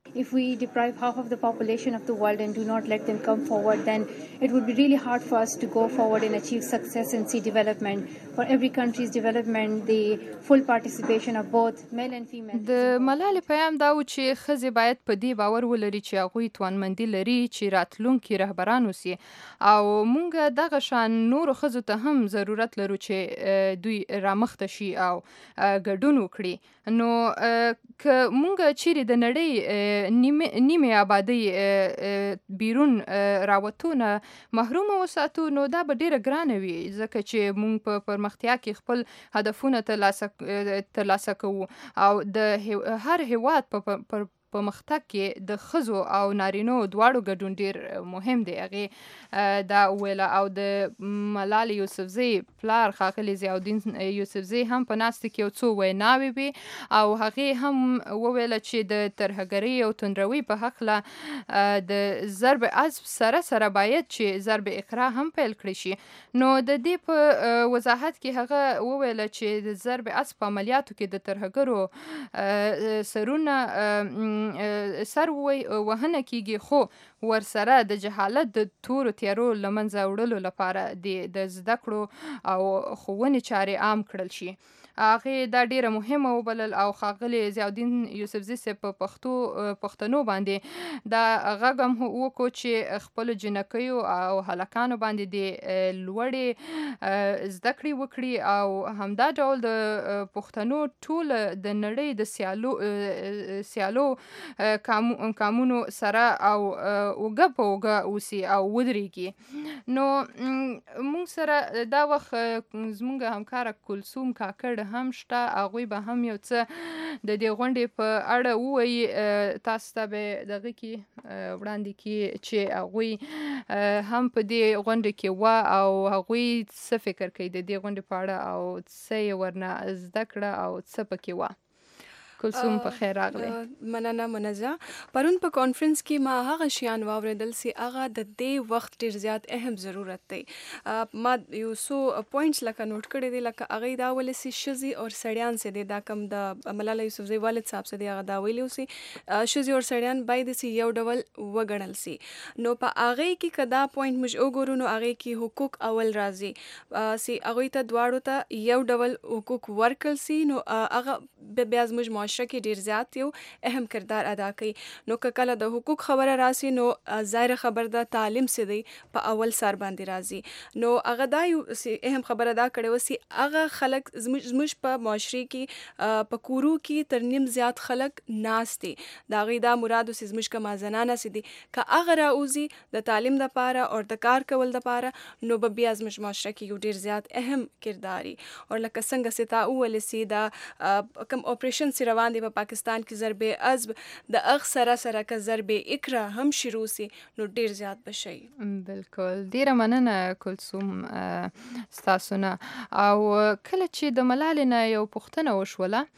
If we deprive half of the population of the world and do not let them come forward, then it would be really hard for us to go forward and achieve success and see development. For every country's development, the full participation of both male and female. د ملالۍ پیغام دا و چې ښځې باید په دې باور ولري چې هغوی توانمندي لري چې راتلونکي رهبران اوسي او مونږ دغه شان نورو ښځو ته هم ضرورت لرو چې دوی رامخته شي او ګډون وکړي. نو که مونږ چیرې د نړۍ نیمه آبادۍ بیرون راوتو نه محرومه وساتو نو دا به ډیره ګرانه وي ځکه چې مونږ په پرمختیا کې خپل هدفونه ترلاسه کوو او د هر هیواد په پرمختګ کې د ښځو او نارینو دواړو ګډون ډیر مهم دی. هغې دا وویله او د ملالۍ یوسفزۍ پلار ښاغلي ضیاءالدین یوسفزۍ هم په ناستې کې یو څو ویناوې وې او هغې هم وویله چې د ترهګرۍ او توندروي په هکله د ضرب عصب سره باید چې ضرب اقرا هم پیل کړی شي. نو د دې په وضاحت کې هغه وویله چې د ضرب عصب په عملیاتو کې د ترهګرو سرونه سر وهنه کیږي خو ورسره د جهالت د تورو تیارو له منځه وړلو لپاره د زده کړو او ښوونې چارې عام کړل شي. هغې دا ډیره مهمه وبلل او ښاغلي ضیاءالدین یوسفزۍ صاحب په پښتنو باندې دا غږ هم وکړو چې خپلو جنکیو او هلکانو باندې د لوړې زده کړې وکړي او همدا ډول د پښتنو ټول د نړۍ د سیالو کامونو سره او اوږه په اوږه اوسي او ودرېږي. نو موږ سره دا وخت زموږ همکاره کلثوم کاکړ هم شته هغوی به هم یو څه د دې غونډې په اړه ووایي تاسو ته به دغه کې وړاندې کړي چې هغوی هم په دې غونډې کې وه او هغوی څه فکر کوي د دې غونډې په اړه او څه یې ورنه زده کړه او څه پکې وه. کلثوم په خیر راغلی. مننه منزه. پرون په کانفرنس کې ما هغه شیان واوریدل چې هغه د دې وخت ډیر زیات اهم ضرورت دی. ما یو څو پوینټس لکه نوٹ کړی دي لکه هغه دا ولې چې ښځې او سړیان چې دی دا کم د ملالۍ یوسفزۍ والد صاحب چې دی هغه دا ویلي چې ښځې او سړیان باید چې یو ډول وګڼل سي. نو په هغې کې که دا پوینټ موږ وګورو نو هغې کې حقوق اول راځي چې هغوی ته دواړو ته یو ډول حقوق ورکړل سي نو هغه بیا زموږ معاشره کې ډیر زیات یو اهم کردار ادا کوي. نو که کله د حقوق خبره راسي نو ظاهر خبر ده تعلیم سي دی په اول سر باندې راځي. نو هغه دا یو اهم خبره ادا کړې و چې هغه خلک زموږ په معاشري کې په کورو کې تر نیم زیات خلک ناست دي. د هغوی دا مراد چې زموږ کومه زنانه چې دي که هغه راوځي د تعلیم دپاره او د کار کول دپاره نو به بیا زموږ معاشره کې یو ډیر زیات اهم کرداري. او لکه څنګه چې تا وویلې چې دا کوم اپریشن چې روان دی په پاکستان کې ضرب عصب د اغ سره که ضرب اقرا هم شروع سي نو ډیر زیات بشي. بالکل ډیره مننه کلثوم ستاسو نه. او کله چې د ملالۍ نه یو پوښتنه وشوله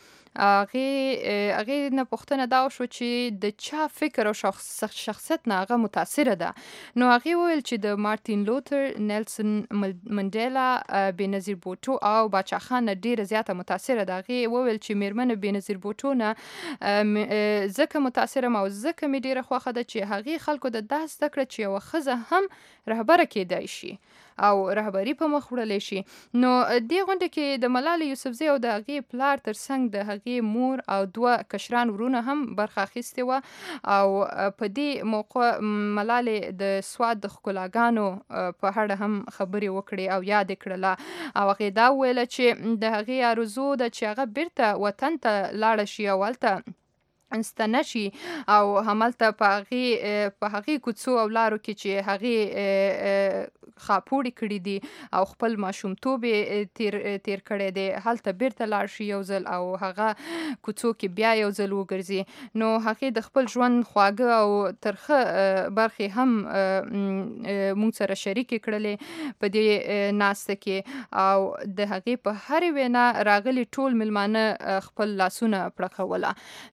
هغې نه پوښتنه دا وشوه چې د چا فکر او شخصیت نه هغه متاثره ده. نو هغې وویل چې د مارتین لوتر نیلسن منډیلا بېنظیر بوټو او باچا خان نه ډیره زیاته متاثره ده. هغې وویل چې میرمنه بېنظیر بوټو نه ځکه متاثره یم او ځکه مې ډیره خوښه ده چې هغې خلکو د دا زده کړه چې یوه ښځه هم رهبره کیدای شي او رهبري په مخ وړلی شي. نو دې غونډې کې د ملالۍ یوسفزۍ او د هغې پلار تر څنګ د هغې مور او دوه کشران ورونه هم برخه اخیستې وه او په دې موقع ملالۍ د سوات د ښکلاګانو په اړه هم خبرې وکړې او یاد یې کړله او هغې دا وویله چې د هغې آرزو ده چې هغه بیرته وطن ته لاړه شي او هلته ستنه شي او هملته په هغې کوڅو او لارو کې چې هغې خاپوړې کړي دي او خپل ماشومتوب یې تیر کړی دی هلته بیرته لاړ شي یو ځل او هغه کوڅو کې بیا یو ځل وګرځي. نو هغې د خپل ژوند خواږه او ترخه برخې هم موږ سره شریکې کړلې په دې ناسته کې او د هغې په هرې وینا راغلي ټول میلمانه خپل لاسونه پړقوله.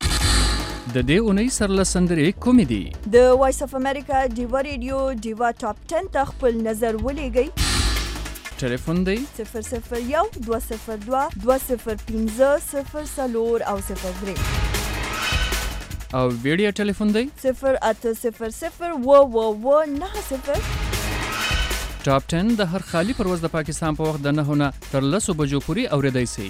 د دې اونۍ سرلسندرې کومې دي؟ د وایس اف امریکا ډیوا ریډیو ډیوا ټاپ 10 ته خپل نظر ولېږئ. ټلیفون دی 001 202 205 0 او 03. او ویډیو ټلیفون دی 08000 ټاپ 10 د هر خالی پرواز د پاکستان په وخت د 9 نه تر 10 بجو پورې اوریدای شي.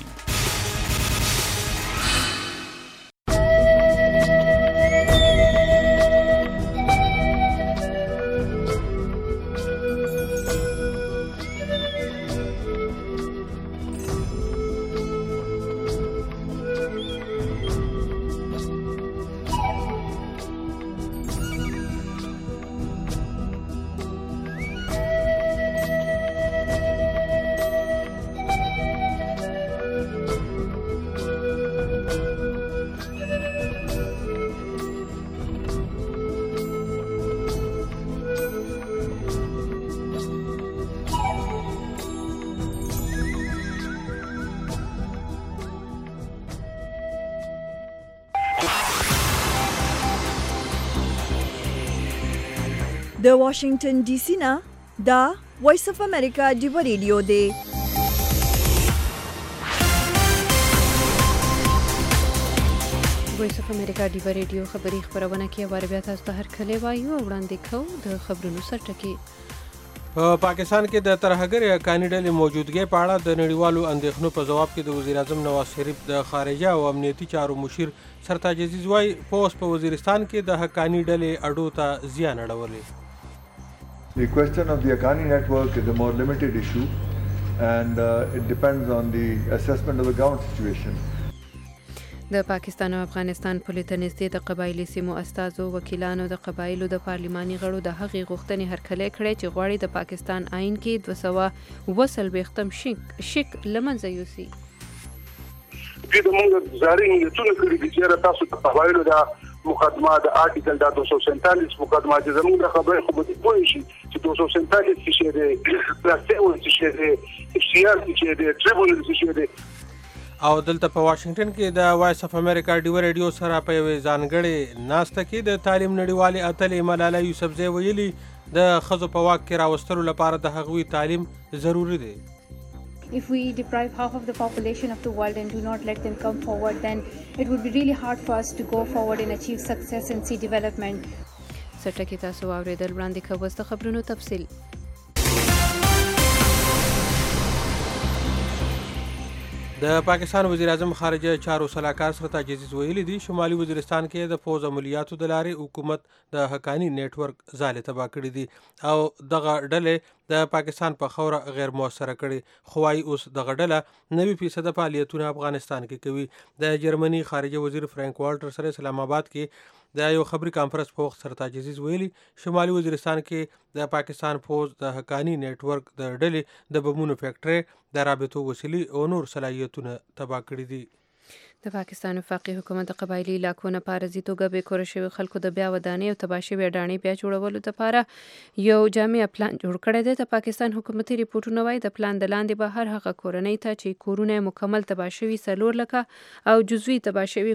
د واشنگټن ډي سي نه دا وایس اف امریکا ډیو ریډیو دی. وایس اف امریکا ډیو ریډیو خبری خبرونه کې واره بیا تاسو ته هر کله وایو وړاندې کوو د خبرونو سرټکی. په پاکستان کې د ترهګر حقاني ډلې موجودګۍ په اړه د نړیوالو اندېښنو په ځواب کې د وزیر اعظم نواز شریف د خارجه او امنیتي چارو مشیر سرتاج عزیز وایي پوس په وزیرستان کې د حقاني ډلې اډو ته زیان اړولی. The question of the Haqqani network is a more limited issue and it depends on the assessment of the ground situation. د پاکستان او افغانستان پولې ته نږدې د قبایلي سیمو استازو وکیلانو د قبایلو د پارلماني غړو د هغې غوښتنې هرکلی کړی چې غواړي د پاکستان آئین کې 240 شک له منځه یوسي. دوی د موږ زاري نیتونه کړي دي چې تاسو د قبایلو د مقدمه د آرټیکل 247 مقدمه چې زموږ د خبرې خو به پوه شي چې 247 چې دی پلاستیو چې دی FCR چې دی ټریبونل چې دی. او دلته په واشنگټن کې د وایس اف امریکا ډیو ریډیو سره په یوې ځانګړې ناسته کې د تعلیم نړیوالې اتلې ملاله یوسفزۍ ویلي د ښځو په واک کې راوستلو لپاره د هغوی تعلیم ضروري دی. If we deprive half of the population of the world and do not let them come forward, then it would be really hard for us to go forward and achieve success and see development. سرټکی تاسو واوریدل وړاندې کوو د خبرونو تفصیل. د پاکستان وزیر اعظم خارجه چارو سلاکار سرتاج عزیز ویلي دي شمالي وزیرستان کې د پوز عملیاتو د لارې حکومت د حقاني نیټورک ځالې تباه کړي دي او دغه ډلې د پاکستان په خوره غیر موثره کړي خو وايي اوس دغه ډله 90% فعالیتونه افغانستان کې کوي. د جرمني خارجه وزیر فرانک والټر سره اسلام آباد کې د یو خبري کانفرنس په وخت سرتاج عزیز ویلي شمالي وزیرستان کې د پاکستان پوز د حقاني نیټورک د ډلې د بمونو فیکټري د رابطو وسیلې او نور صلاحیتونه تباه کړي دي. د پاکستان وفاقي حکومت د قبایلي علاقو نه په عارضي توګه بېکوره شوي خلکو د بیا ودانۍ او تباه شوې اډانې بیا جوړولو لپاره یو جامع پلان جوړ کړی دی. د پاکستان حکومتي ریپورټونه وایي د پلان د لاندې به هر هغه کورنۍ ته چې کورونه مکمل تباه شوي 4 لکه او جزوي تباه شوي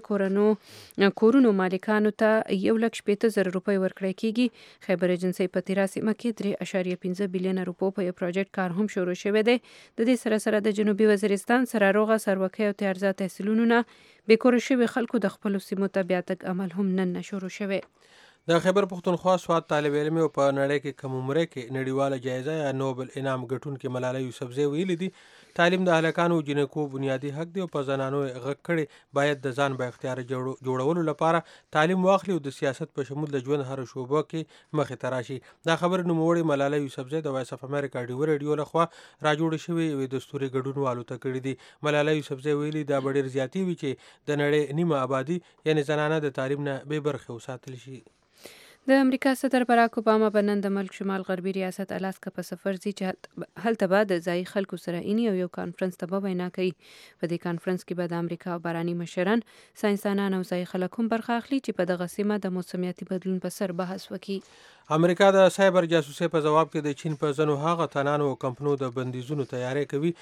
کورونو مالکانو ته 1,80,000 روپۍ ورکړی کیږي. خیبر ایجنسۍ په تیرا سیمه کې 3.5 بلیونه روپو په یو پروژیکټ کار هم شروع شوی دی. د دې سره د جنوبي وزیرستان سراروغه سروکۍ او تیارزا تحصیلونو نه بیکوره شوي خلکو د خپلو سیمو ته بیا تګ عمل هم نن شروع شوی. د خیبر پښتونخوا سواد طالب علم او په نړۍ کې کم عمره کې نړیواله جایزه یا نوبل انعام ګټونکې ملاله یوسفزۍ ویلي دي تعلیم د هلکانو جنکو بنیادی حق دی او په زنانو غږ کړي باید د ځان با اختیار جوړولو لپاره تعلیم واخلي او د سیاست په شمول د ژوند هر شوبه کې مخې ته راشي. دا خبر نوموړې ملاله یوسفزۍ د وایس اف امریکا ډیو ریډیو لخوا را جوړ شوی یو دستوري ګډونوالو ته کړي دي. ملاله یوسفزۍ ویلي دا ډېر زیاتی وي چې د نړۍ نیمه آبادی یعنی زنانه د تعلیم نه بې برخې وساتل شي. د امریکا صدر باراک اوباما به نن د ملک شمال غربي ریاست الاسکا په سفر ځي چې هلته به د ځایي خلکو سره اینی او یو کانفرنس ته به وینا کوي. په دې کانفرنس کې به د امریکا او بهرني مشران ساینسدانان او ځایي خلک هم برخه اخلي چې په دغه سیمه د موسمیاتي بدلون په سر بحث وکړي. امریکا د سایبر جاسوسۍ په جواب کې د چین په ځنو هغه تنانو او کمپنو د بندیزونو تیاری کوي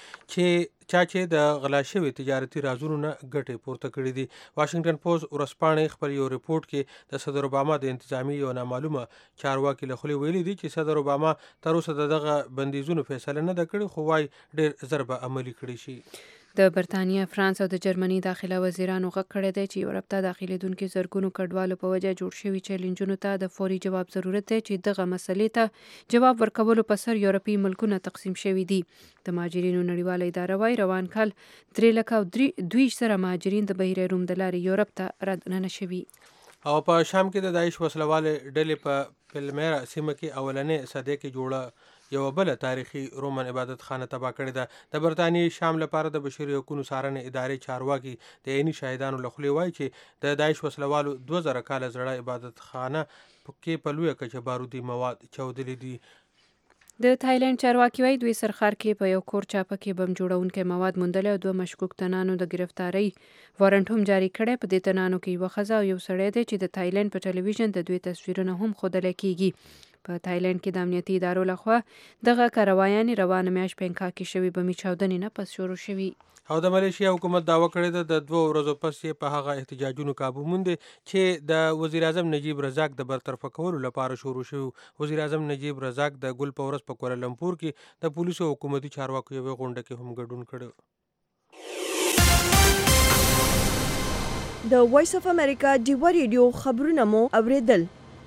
چې د غلا شوي تجارتي رازونو نه ګټې پورته کړي دي. واشنگټن پوسټ ورځپاڼې خپل یو ریپورت کې د صدر اوباما د انتظامی یو نامعلومه چارواکي له خولې ویلي دي چې صدر اوباما تر اوسه دغه بندیزونو فیصله نه ده کړې خو وايي ډېر ضربه عملي کړي شي. د برتانیا، فرانس او د جرمني داخله وزیرانو غږ کړی دی چې یورپ ته داخلېدونکو زرګونو کډوالو په وجه جوړ شوي چیلنجونو ته د فوري جواب ضرورت دی چې دغه مسلې ته جواب ورکولو په سر یورپي ملکونه تقسیم شوي دي. د مهاجرینو نړیواله اداره وايي روان کال 3,200,000 مهاجرین د بحیره روم د لارې یورپ ته راننه شوي. او په شام کې د داعش وسلوالې ډلې په پلمیرا سیمه کې اولنې صدۍ کې جوړه یو بل تاریخي رومن عبادت خانه تباه کړې ده. د برتانیې شام لپاره د بشري حقوقو څارنې ادارې چارواکي د عیني شاهدانو له خولې وایي چې د داعش وسلوالو 2000 کاله زړه عبادت خانه کې په لویه کچه بارودي مواد چاودلي دي. د تایلند چارواکي وایي دوی سرخار کې په یو کور چاپه کې بم جوړونکي مواد موندلي او 2 مشکوک تنانو د گرفتارۍ وارنټ هم جاری کړی. په دې تنانو کې یوه ښځه او یو سړی دی چې د تایلند په ټلویزیون د دوی تصویرونه هم ښودلی کیږي. په تایلند کې د امنیتي ادارو لخوا دغه کاروایانې روانه میاشت په انکا کې شوي بمي چاودنې نه پس شروع شوي. او د ملیشیا حکومت دعوه کړې ده د 2 ورځو پس یې په هغه احتجاجونو کابو موندي چې د وزیر اعظم نجیب رزاق د برطرفه کولو لپاره شروع شو. وزیر اعظم نجیب رزاق د ګل په ورځ په کوالالمپور کې د پولیسو او حکومتي چارواکو یوې غونډه کې هم ګډون کړی. د وایس اف امریکا ډیوا ریډیو خبرونه مو اوریدل.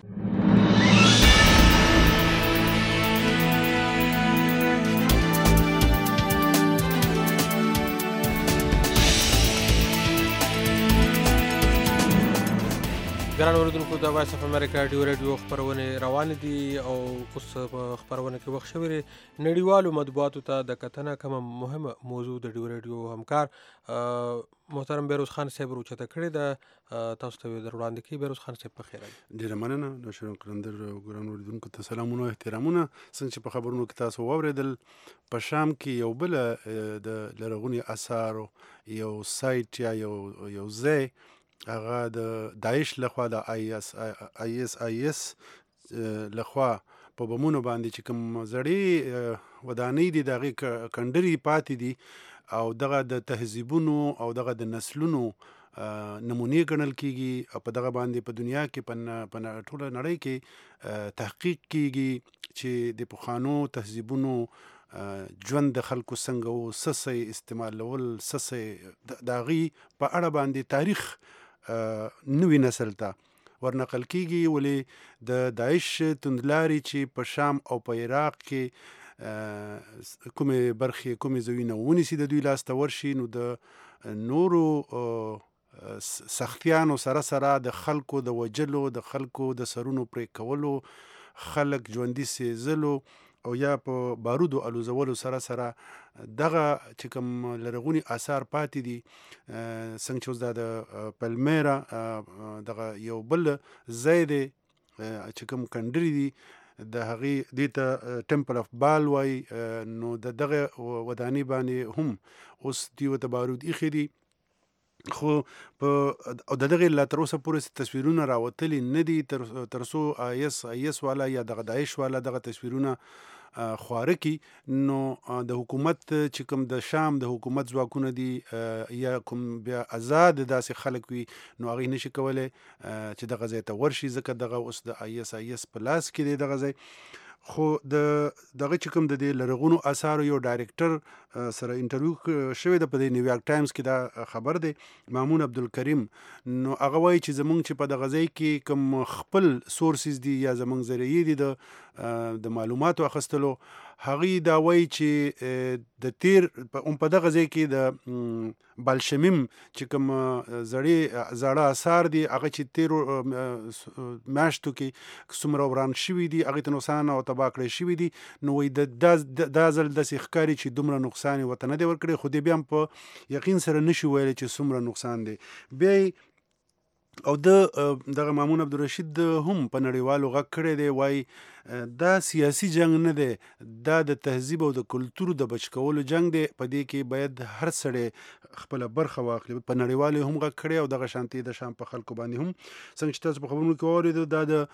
ګران اوریدونکو د وایس اف امریکا ډیو ریډیو خبرونه روان دي او اوس په خبرونه کې وخت شوی نړیوالو مطبوعاتو ته د کتنه کومه مهمه موضوع د ډیو ریډیو همکار محترم بیروز خان صاحب روچته کړی ده. تاسو ته در وړاندې کوي. بیروز خان صاحب په خیر. ډیره مننه د شرم قلندر ګران اوریدونکو ته سلامونه او احترامونه. څنګه چې په خبرونو کې تاسو واوریدل په شام کې یو بل د لرغونی آثار یو سایت یا یو ځای هغه د داعش لخوا د IS لخوا په بمونو باندې چې کوم زړې ودانۍ دي د هغې کنډرې پاتې دي او دغه د تهذیبونو او دغه د نسلونو نمونې ګڼل کیږي او په دغه باندې په دنیا کې په ټوله نړۍ کې تحقیق کیږي چې د پخوانو تهذیبونو ژوند د خلکو څنګه و سسې استعمالول سسې د هغې په اړه باندې تاریخ نوی نسل ته ورنقل کیږي. ولې د داعش توندلارې چې په شام او په عراق کې کومې برخې کومې ځایونه ونیسي د دوی لاسته ورشي نو د نورو سختیانو سره د خلکو د وجلو د خلکو د سرونو پرې کولو خلک ژوندي سېزلو او یا په بارودو الوزولو سره دغه چې کوم لرغوني آثار پاتې دي څنګه چې اوس دا د پلمیرا دغه یو بل ځای دی چې کوم کنډري دي د هغې دې ته ټمپل اف بال وایي نو د دغه ودانۍ باندې هم اوس دوی ورته بارود ایښي دي خو او د دغې لا تر اوسه پورې تصویرونه راوتلي نه دي تر څو IS والا یا دغه داعش والا دغه تصویرونه خواره کی. نو د حکومت چې کوم د شام د حکومت ځواکونه دي یا کوم بیا آزاد داسې خلک وي نو هغې نشي کولی چې دغه ځای ته ورشي ځکه دغه اوس د IS په لاس کې دی دغه ځای. خو دغه چې کوم د دې لرغونو آثارو یو ډایرکټر سره انټرویو شوی ده په د نیویارک ټایمز کې دا خبر دی مامون عبدالکریم. نو هغه وایي چې زمونږ چې په دغه ځای کې کوم خپل سورسز دي یا زمونږ ذریعې دي د معلوماتو اخیستلو هغوی دا وایي چې د تیر په دغه ځای کې د بالشمیم چې کوم زاړه آثار دي هغه چې تیرو میاشتو کې څومره وران شوي دي هغې ته نقصان او تباه کړی شوي دي. نو وایي دا ځل داسې ښکاري چې دومره نقصان یې ورته نه دی ورکړی خو دی بیا هم په یقین سره نشي ویلی چې څومره نقصان دی. بیا او دغه مامون عبدالرشید هم په نړیوالو غږ کړی دی وایي دا سیاسي جنگ نه دی دا د تهذیب او د کلتور د بچ کولو جنگ دی په دې کې باید هر سړی خپله برخه واخلي. په نړیوالو هم غږ کړی او دغه شانتې د شام په خلکو باندې هم څنګه چې تاسو په خبرونو کې واورېدو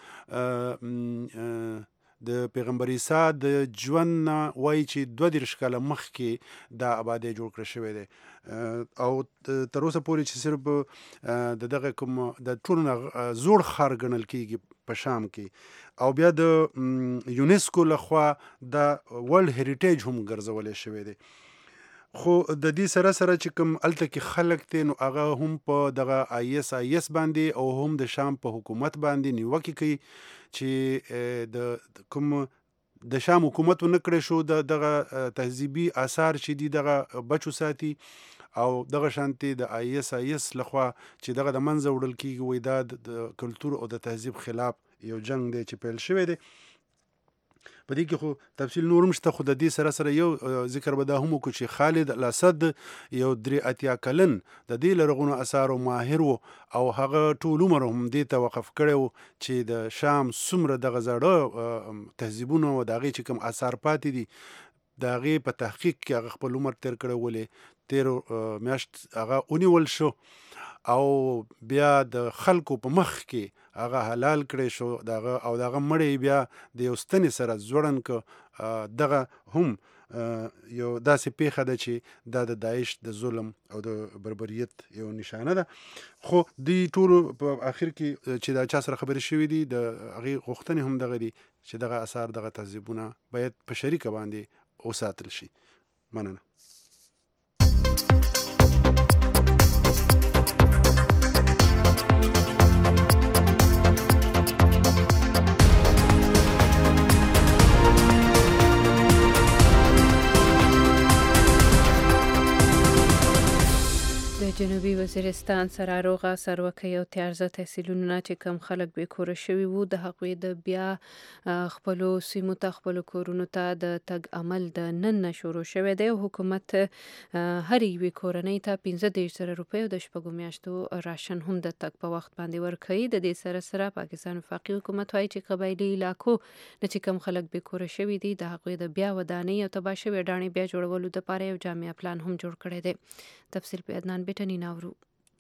دا د پیغمبر عیسی د ژوند نه وایي چې 32 کاله مخکې دا آبادی جوړ کړی شوی دی او تر اوسه پورې چې صرف د دغه کوم د ټولو نه زوړ ښار ګڼل کېږي په شام کې او بیا د یونسکو لخوا د ورلډ هیریټیج هم ګرځولی شوی دی. خو د دې سره سره چې کوم الته کې خلک دي نو هغه هم په دغه IS باندې او هم د شام په حکومت باندې نیوکه کوي چې د کوم د شام حکومت ونکړې شو دغه تهذیبي آثار چې دي دغه بچو ساتي او دغه شانتي د IS لخوا چې دغه د منځه وړل کیږي وای دا د کلتور او د تهذیب خلاف یو جنگ دی چې پیل شوی دی. په دې کې خو تفصیل نورم شته، خو د دې سره سره یو ذکر به دا هم وکړو چې خالد الاسد یو 83 کلن د دې لرغونو آثارو ماهر و او هغه ټول عمر هم دې ته وقف کړی و چې د شام څومره دغه زاړه تهذیبونه او د هغې چې کوم آثار پاتې دي د هغې په تحقیق کې هغه خپل عمر تیر کړی ولې 13 میاشت هغه ونیول شو او بیا د خلکو په مخ کې هغه حلال کړی شو دغه او دغه مړی بیا د یو ستنې سره ځوړن که دغه هم یو داسې پیښه ده چې دا د داعش د ظلم او د بربریت یو نشانه ده. خو دوی ټولو په آخر کې چې دا چا سره خبرې شوي دي د هغې غوښتنې هم دغه دي چې دغه اثار دغه تهذیبونه باید په شریکه باندې وساتل شي. مننه. جنوبي وزیرستان سراروغه سروکۍ او تیارزه تحصیلونه چې کم خلک بې کوره شوي وو د هغوی د بیا خپلو سیمو ته خپلو کورونو ته د تګ عمل د نن نه شروع شوی دی. حکومت هرې یوې کورنۍ ته 15,000 روپۍ او د 6 میاشتو راشن هم د تګ په وخت باندې ورکوي. د دې سره سره پاکستان وفاقي حکومت وایي چې قبایلي علاقو نه چې کم خلک بې کوره شوي دي د هغوی د بیا ودانۍ او تباه شوې ډاڼې بیا جوړولو دپاره یو جامع پلان هم جوړ کړی دی. تفصیل په عدنان بیټنی ناورو.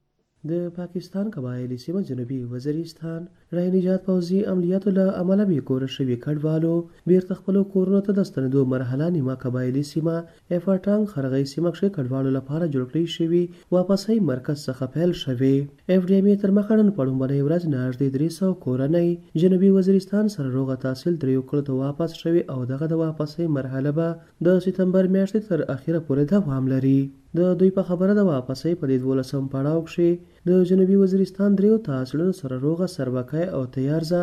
د پاکستان قبایلی سیمه جنوبي وزیرستان رای نجات پوځي عملیاتو له امله بې کوره شوي کډوالو بیرته خپلو کورونو ته د ستنېدو مرحله نیمه قبایلي سیمه افاټانګ خرغۍ سیمه کښې کډوالو لپاره جوړ کړی شوي واپسۍ مرکز څخه پیل شوې. FDMA تر مخه نن په لومړنۍ ورځ نږدې 300 کورنۍ جنوبي وزیرستان سراروغه تحصیل دریو کلو ته واپس شوي او دغه د واپسۍ مرحله به د سپتمبر میاشتې تر اخره پورې دوام لري. د دوی په خبره د واپسۍ په دې 12 پړاو کښې د جنوبي وزیرستان دریو تحصیلونو سراروغه سروکۍ او تیارزه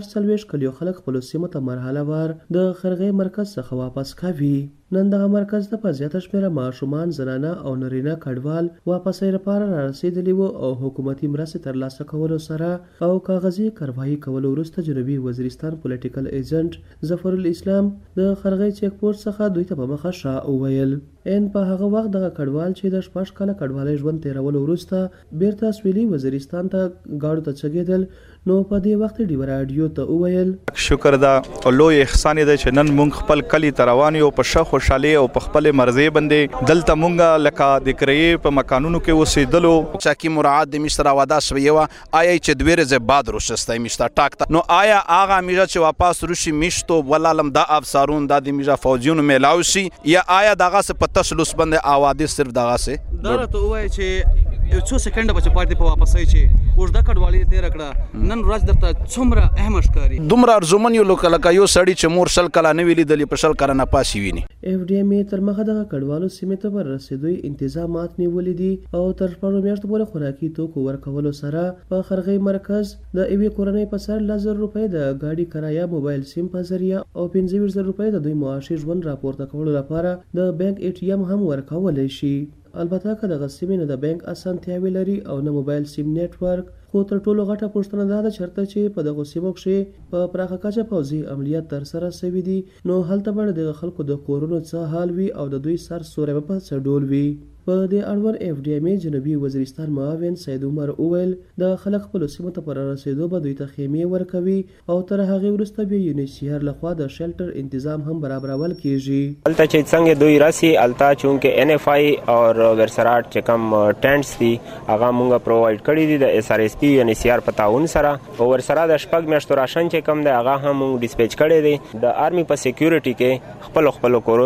46 کلیو خلک خپلو سیمو ته مرحله وار د خرغۍ مرکز څخه واپس کوي. نن دغه مرکز ته په زیاته شمېره ماشومان، زنانه او نارینه کډوال واپسۍ لپاره رارسېدلي وو او حکومتي مرستې ترلاسه کولو سره او کاغذي کاروایي کولو وروسته جنوبي وزیرستان پولیټیکل ایجنټ ظفرالاسلام د خرغۍ چیک پوسټ څخه دوی ته په مخه شا وویل. په هغه وخت دغه کډوال چې د 6 کاله کډوالۍ ژوند تېرولو وروسته بیرته سویلي وزیرستان ته ګاډو ته چګېدل نو په دې وخت ډیوه راډیو ته وویل شکر ده لوی احسان دی چې نن مونږ خپل کلی ته روان یو په ښه خوشحالۍ او په خپلې مرضۍ باندې دلته مونږ لکه د کرایې په مکانونو کې اوسېدلو چاکي مراعات د میشته راواده شوې وه آیا چې 2 ورځې بعد روشستی میشته ټاک ته نو آیا هغه میژه چې واپس روشي میشتو ولالم دا افسرون دا د میژه فوجیونو میلاو شي یا آیا دغسې په تش لوس باندې اوادې صرف دغسې دا راته ووایه چې یو څو سکنډه به چې پاتې په واپسۍ چې اوږده کډوالي تېره کړه نن ورځ درته څومره اهمه ښکاري دومره ارزومن یو لکه یو سړي چې مور 100 کاله نه وي لیدلي په 100 کاله نه پاسې ویني. FDMA تر مخه دغه کډوالو سیمې ته پر رسېدو انتظامات نیولي دي او تر 4 میاشتو پورې خوراکي توکو ورکولو سره په خرغۍ مرکز د یوې کورنۍ په سر 10,000 روپۍ د ګاډي کرایه موبایل سیم په ذریعه او 15,000 روپۍ د دوی معاشي ژوند راپورته کولو لپاره د بانک ATM هم ورکولی شي. البته که دغه سیمې نه د بانک اسانتیاوې لري او نه موبایل سیم نیټورک خو تر ټولو غټه پوښتنه دا ده چېرته چې په دغو سیمو کښې په پراخه کچه پوځي عملیات ترسره شوي دي نو هلته به د دغه خلکو د کورونو څه حال وي او د دوی سر سوری به په څه ډول وي. په دې اړوند FDMA جنوبي وزیرستان معاون سید عمر وویل د خلک خپلو سیمو ته په رارسېدو به دوی ته خیمې ورکوي او تر هغې وروسته بیا UNHCR لخوا د شیلټر انتظام هم برابرول کیږي. هلته چې څنګه دوی راسي هلته چونکې NFI او ورسرات چې کوم ټینټس دي هغه مونږ پرووایډ کړي دي د SRSP UNHCR په تعاون سره او ورسره د 6 میاشتو راشن چې کوم دی هغه هم مونږ ډسپیچ کړی دی. د آرمي په سیکیورټي کې خپلو کورو ته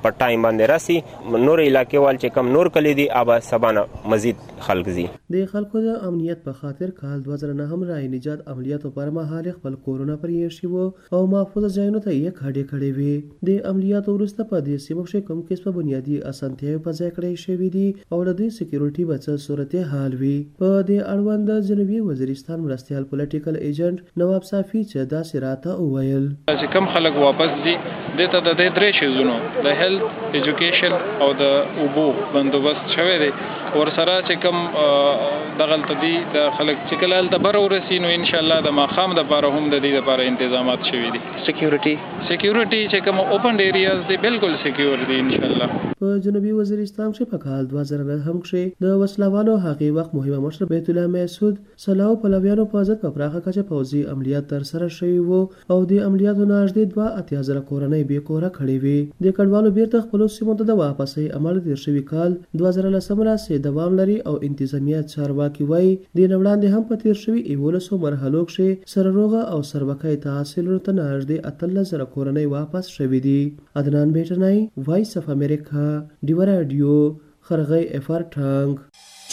په ټایم باندې راسي نور علاقې وال چې کم نور کلی دي ابا سبانه مزید خلق زی د خلکو د امنیت په خاطر کال 2009 هم رای نجات عملیاتو پر مهال خپل کورونه پرې شي وو او محفوظ ځایونو ته یې کډې کړې وي د عملیاتو وروسته په دې سیمه کې کوم قسمه بنیادی اسانتیاوې په ځای کړې شوې دي او د دې سکیورټي بچ صورت حال وي په دې اړوند جنوبي وزیرستان مرستيال پولیټیکل ایجنټ نواب صافي چې دا سراته وویل چې کم خلک واپس دي دته د دې درې شیزونو د هیلث ایجوکیشن او د اوبو بندوبست شوی دی ورسره چې کم دغلت دي د خلک چې کله د بر ورسي نو ان شاء الله د ماخام د لپاره هم د دې لپاره تنظیمات شوي دي سکیورټي چې کوم اوپن ایریاز دي بالکل سکیور دي ان شاء الله په جنوبي وزیرستان کې په کال 2009 هم کې د وسلوالو هغه وخت مهمه مشر بیت الله محسود سلاو پلویانو په ځد په پراخه کچه پوځي عملیات تر سره شوي وو او د عملیاتو نږدې 2.80 کورنۍ به کوره کړې وي د کډوالو بیرته خپل سیمو ته د واپسې عمل تیر شوی کال 2010 راځي دوام لري او انتظامیه چارواکي وایي د نوړاندې هم په تیر شوی 1100 مرحلو کې سرروغه او سربکای تحصیلونو ته نږدې 13 کورنۍ واپس شوي دي عدنان بیٹنای وایس اف امریکا دیو رادیو خرغی افر ټنګ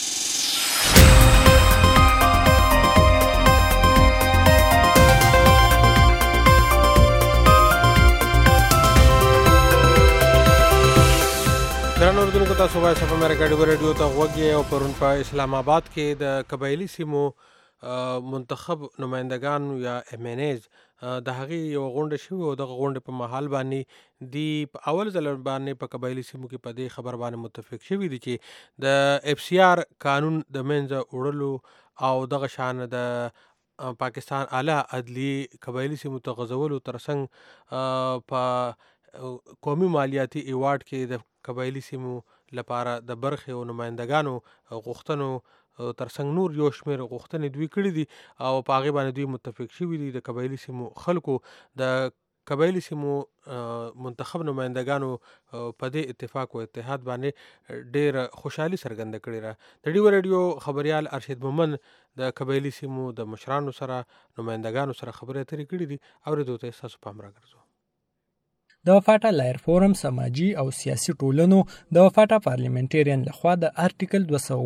درنو اردوونکو تاسو وایس اف امریکا ډیو رادیو ته غوږی او پرون په اسلام آباد کې د قبایلی سیمو منتخب نمائندگان یا MNAs د هغې یو غونډه شوې او دغه غونډې په محل باندې دی په اول ځل باندې په قبایلی سیمو کې په دې خبر باندې متفق شوي دي چې د FCR قانون د منځه وړلو او دغه شان د پاکستان اعلی عدلی قبایلی سیمو ته غځولو ترڅنګ په قومي مالیاتي ایوارډ کې د قبایلی سیمو لپاره د برخې او نمائندگانو غوښتنو ترڅنګ نور یو شمېر غوښتنې دوی کړي دي او په هغې باندې دوی متفق شوي دي د قبایلي سیمو خلکو د قبایلي سیمو منتخب نمائندگانو په دې اتفاق او اتحاد باندې ډېر خوشحالي څرګنده کړې ده د ډیو رادیو خبریال ارشد مومن د قبایلي سیمو د مشرانو سره نمائندگانو سره خبرې اترې کړې دي اورېدو ته ستاسو پام راګرځو د وفاټا لایر فورم سماجی او سیاسي ټولنو د وفاټا پارلیمنټریان لخوا د آرټیکل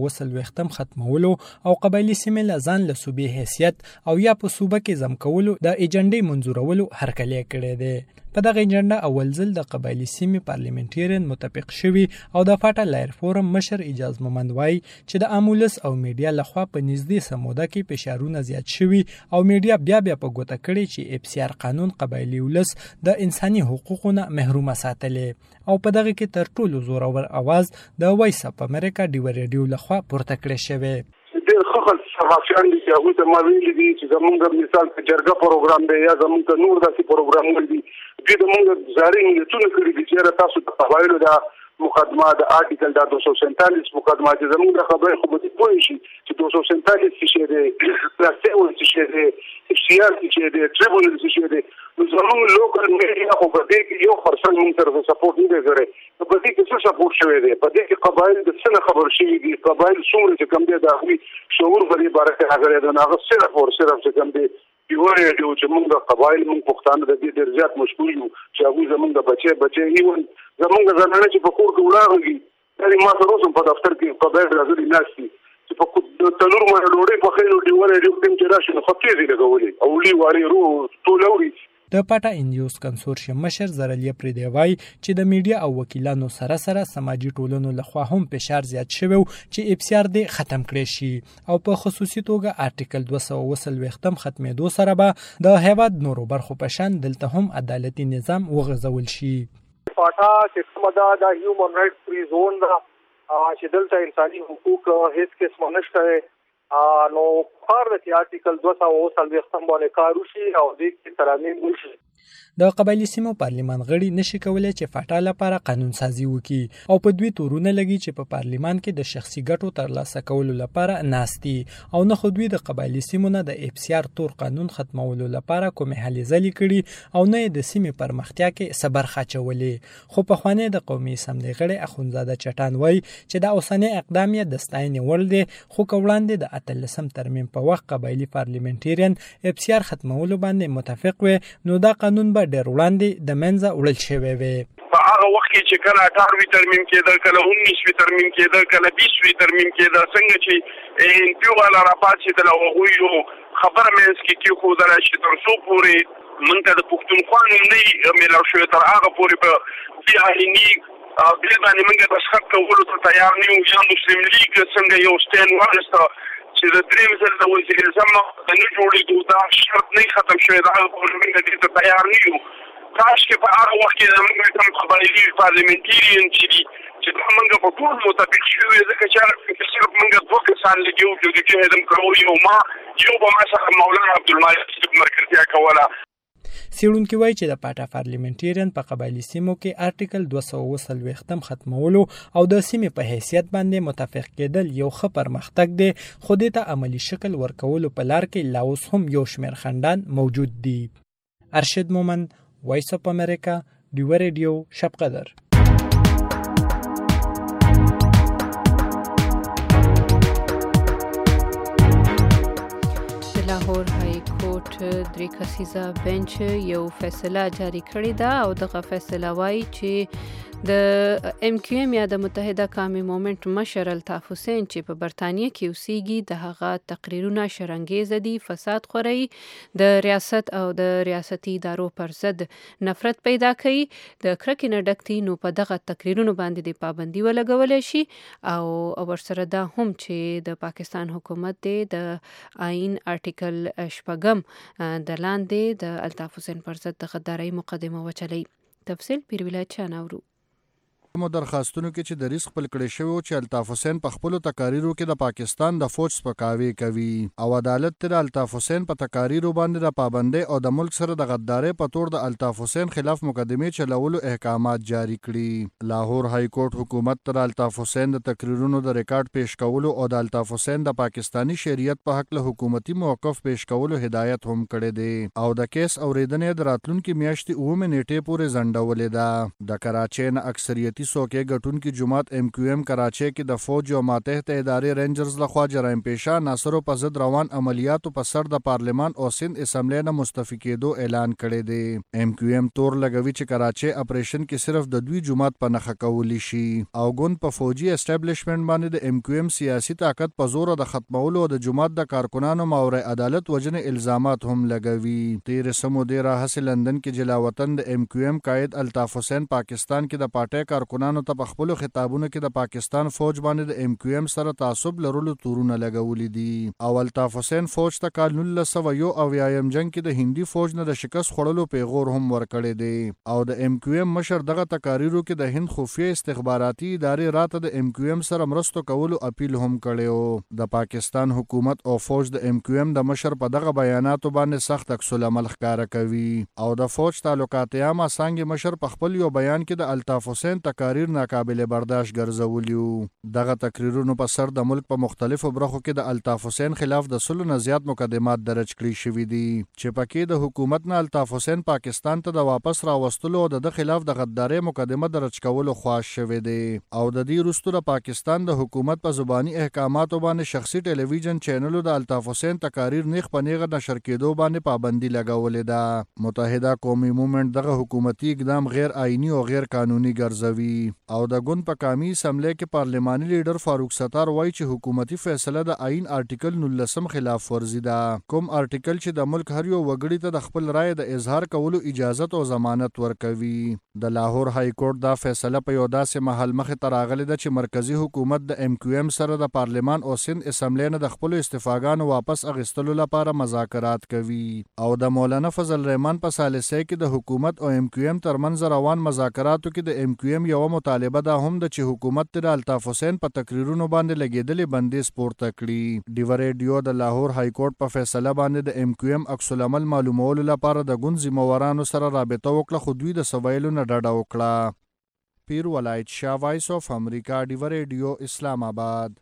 230 ختمولو او قبایلی سیمې له ځان له صوبې حیثیت او یا په صوبه کې ځم کولو د ایجنډې منظورولو هرکلی کړی دی په دغه ایجنډا اول ځل د قبایلی سیمې پارلیمنټریان متفق شوي او د فاټا لایر فورم مشر اجاز مومند وایي چې د امولس او میډیا لخوا په نږدې سموده کې فشارونه زیات شوي او میډیا بیا په ګوته کړي چې FCR قانون قبایلی ولس د انساني حقوقو محرومه ساتلې او په دغه کې تر ټولو زورور आवाज د وایس اف امریکا ډیو رادیو لخوا پورته کړی شوی ډېر خلک صحافیان دي چې هغوی ته ما ویلي دي چې زمونږ مثال په جرګه پروګرام دی یا زمونږ ته نور داسې پروګرامونه دي دوی د مونږ زارۍ نیتونه کړي دي چې یاره تاسو د قبایلو دا مقدمه د آرټیکل دا 247 مقدمه چې زمونږ د خبرې خو به دې پوه شي چې 247 څه شی دی پلاستیول څه شی دی FCR څه شی دی ټریبونل څه شی دی نو زمونږ لوکل میډیا خو په دې کې 1% مونږ طرف سپورټ نه دی کړی په دې کې څه سپورټ شوی دی په دې کې قبایل د څه نه خبر شوي دي قبایل څومره چې کم دی د هغوی شعور په دې باره کې راغلی دی نو هغه صرف او صرف چې کم دی یوه ریډیو چې مونږ د قبایل مونږ پښتانه د دې ډېر زیات مشغول یو چې هغوی زمونږ د بچی ایون زمونږ زنانه چې په کور کې ولاړېږي دا ما سره اوس هم په دفتر کې قبایل راغلي ناست دي چې په تنور باندې ډوډۍ پخوي نو ډیوه ریډیو ټیم چې راشي نو خطیز یې لګولې او لي وارې رو ټول اوري د پاټا انډیوس کنسورشیم مشر زرلیه پریدی وایي چې د میډیا او وکیلانو سره سماجی ټولنو لخوا هم فشار زیات شوی چې FCR دې ختم کړي شي او په خصوصي توګه آرټیکل 230 ختمېدو سره به د هیواد نورو برخو په شان دلته هم عدالتي نظام وغځول شي پاټا چې کومه دا هیومن رائټس فری زون دا چې دلته انساني حقوق هیڅ قسم نشته نو کار د آرټیکل 230 باندې کار وشي او د ترامیم وشي د قبایلی سیمو پارلیمان غړي نشي کولای چې فاټا لپاره قانون سازي وکړي او په دوی تورونه لګي چې په پارلیمان کې د شخصي ګټو ترلاسه کولو لپاره ناستي او نه خو دوی د قبایلی سیمو نه د FCR تور قانون ختمولو لپاره کومې هلې ځلې کړي او نه د سیمې پرمختیا کې صبر خاچولې خو په خوانې د قومي اسمبلی غړي اخونزاده چټان وایي چې د اوسنۍ اقدام یې د ستاینې وړ دی خو وړاندې د 18 ترمیم په وخت قبایلی پارلیمنټریان FCR ختمولو باندې متفق وي نو دا قانون به ډېر وړاندې د منځه وړل شوی وي په هغه وخت کې چې کله 18 ترمیم کېده، کله 19 ترمیم کېده، کله 20 ترمیم کېده، څنګه چې انتیو والا راپاتېدل او هغوی یو خبره منځ کې کېښودله چې تر څو پورې موږ ته د پښتونخوا نوم نه میلاو شوی تر هغه پورې به دې آئیني بل باندې موږ دستخط کولو ته تیار نه یو. یا مسلم لیګ څنګه یو سټینډ واخیسته چې د درېیم ځل د وزیر اعظم د نه جوړېدو دا شرط نه ختم شوی، د هغه پورې موږ دې ته تیار نه یو. کاشکې په هغه وخت کې زموږ کوم قبایلي پارلمنټیرین چې دي چې دا موږ په ټول مطابق شوي، ځکه چې صرف موږ 2 کسان لګي وو چې جهاد هم کړو، یو به ما سره مولانا عبدالمالک صاحب مرکزیه کوله. څېړونکي وایي چې د پاټا پارلیمنټیرین په قبایلي سیمو کې آرټیکل 240 ختمولو او د سیمې په حیثیت باندې متفق کېدل یو ښه پرمختګ دی، خو دې ته عملي شکل ورکولو په لار کې لا اوس هم یو شمېر خنډان موجود دي. ارشد مومند، وایس اف امریکا، ډیوه ریډیو، شب قدر. لاهور های کورټ 3 کسیزه بنچ یو فیصله جاری کړې ده او دغه فیصله وایي چې د ام کیو ام یا د متحده قومي مومنت مشر الطاف حسین چې په برتانیه کې اوسېږي د هغه تقریرونه شرنګیز دي، فساد خوري، د ریاست او د ریاستي ادارو پر ضد نفرت پیدا کوي، د کرکې نه ډک دي. نو په دغه تقریرونو باندې د پابندي ولګولی شي او ورسره دا هم چې د پاکستان حکومت دی د آئین آرټیکل 6 د لاندې د الطاف حسین پر ضد د غدارۍ مقدمه وچلوي. تفصیل پیر ولایت شاناورو. مو درخواستونو کې چې د ریس خپل کړی شوی چې الطاف حسین په خپل تقاریرو کې د پاکستان د فوج سپکاوي کوي او عدالت تر الطاف حسین په تقاریرو باندې د پابندۍ او د ملک سره د غدارۍ په تور د الطاف حسین خلاف مقدمې چلولو احکامات جاری کړي. لاهور های کورټ حکومت تر الطاف حسین د تقریرونو د ریکارډ پیش کولو او د الطاف حسین د پاکستانی شریعت په حق له حکومتي موقف پیش کولو هدایت هم کړی دی او د کیس اوریدنې د راتلونکي میاشتې 9 نیټې پورې ځنډولې ده. د کراچۍ نه اکثریتي سوکې ګټونکي جماعت ام کیو ام کراچۍ کې د فوج او ماتحت ادارې رینجرز لخوا جرایم پیشه ناصرو په ضد روان عملیاتو په سر د پارلمان او سند اسمبلی نه مستعفي کېدو اعلان کړی دی. ام کیو ام تور لګوي چې کراچۍ اپریشن کې صرف د دوی جماعت په نخښه کولی شي او ګوند په فوجي اسټابلیشمنت باندې د ام کیو ام سیاسي طاقت په زور د ختمولو او د جماعت د کارکونانو ماورای عدالت وجنه الزامات هم لګوي. تیر سمو دی راهسې لندن کې جلاوطن د ام کیو ام قائد الطاف حسین پاکستان کې د پارټۍ کارکونانو ته په خپل خطابونو کې د پاکستان فوج باندې د ام کیو ام سره تعصب لرلو تورونه لګولې دي او الطاف حسین فوج ته کال 1901 جنگ کې د هندي فوج نه د شکست خوړلو پیغور هم ورکړی دی او د ام کیو ام مشر دغه تقاریرو کې د هند خفیه استخباراتي ادارې راته د ام کیو ام سره مرستو کولو اپیل هم کړی. د پاکستان حکومت او فوج د ام کیو ام د مشر په دغه بیاناتو باندې سخت عکس العمل ښکاره کوي او د فوج تعلقات عامه څنګه مشر په خپل یو بیان کې د الطاف حسین تقاریر ناقابل برداشت ګرځولیو. دغه تقریرونو په سر د ملک په مختلفو برخو کې د الطاف حسین خلاف د 100 نه زیات مقدمات درج کړي شوي دي چې پکې د حکومت نه الطاف حسین پاکستان ته د واپس راوستلو او د خلاف د غدارۍ مقدمه درج کولو خواهش شوی دی او د دې وروسته د پاکستان د حکومت په زبانی احکاماتو باندې شخصي ټلویزیون چینلو د الطاف حسین تقاریر نیغ په نیغه نشر کېدو باندې پابندي لګولې ده. متحده قومي مومنت دغه حکومتي اقدام غیر آئینی او غیر قانوني ګرځوي او د ګوند په قومي اسمبلی کې پارلماني لیډر فاروق ستار وایي چې حکومتي فیصله د آئین آرټیکل 19 خلاف ورزي ده، کوم آرټیکل چې د ملک هر یو وګړي ته د خپل رائے د اظهار کولو اجازه او ضمانت ورکوي. د لاهور های کورټ دا فیصله په یو داسې محل مخې ته راغلی ده چې مرکزی حکومت د ام کیو ام سره د پارلمان او سند اسمبلی نه د خپل استفاګانو واپس اغستلو لپاره مذاکرات کوي او د مولانا فضل الرحمن په ثالثه کې د حکومت او ام کیو ام ترمنځ روان مذاکراتو کې د ام کیو ام یو مطالبه ده هم د چې حکومت تر الطاف حسین په تقریرونو باندې لګیدلې بندیز پورته کړي. ډیوه ریډیو د لاهور های کورټ په فیصله باندې د ام کیو ام عکس العمل معلومولو لپاره د ګوند ذمہوارانو سره رابطه وکړه خو دوی د سوالو نه ډډه وکړه. پیر ولایت شاه، وایس اف امریکا، ډیوه ریډیو، اسلام آباد.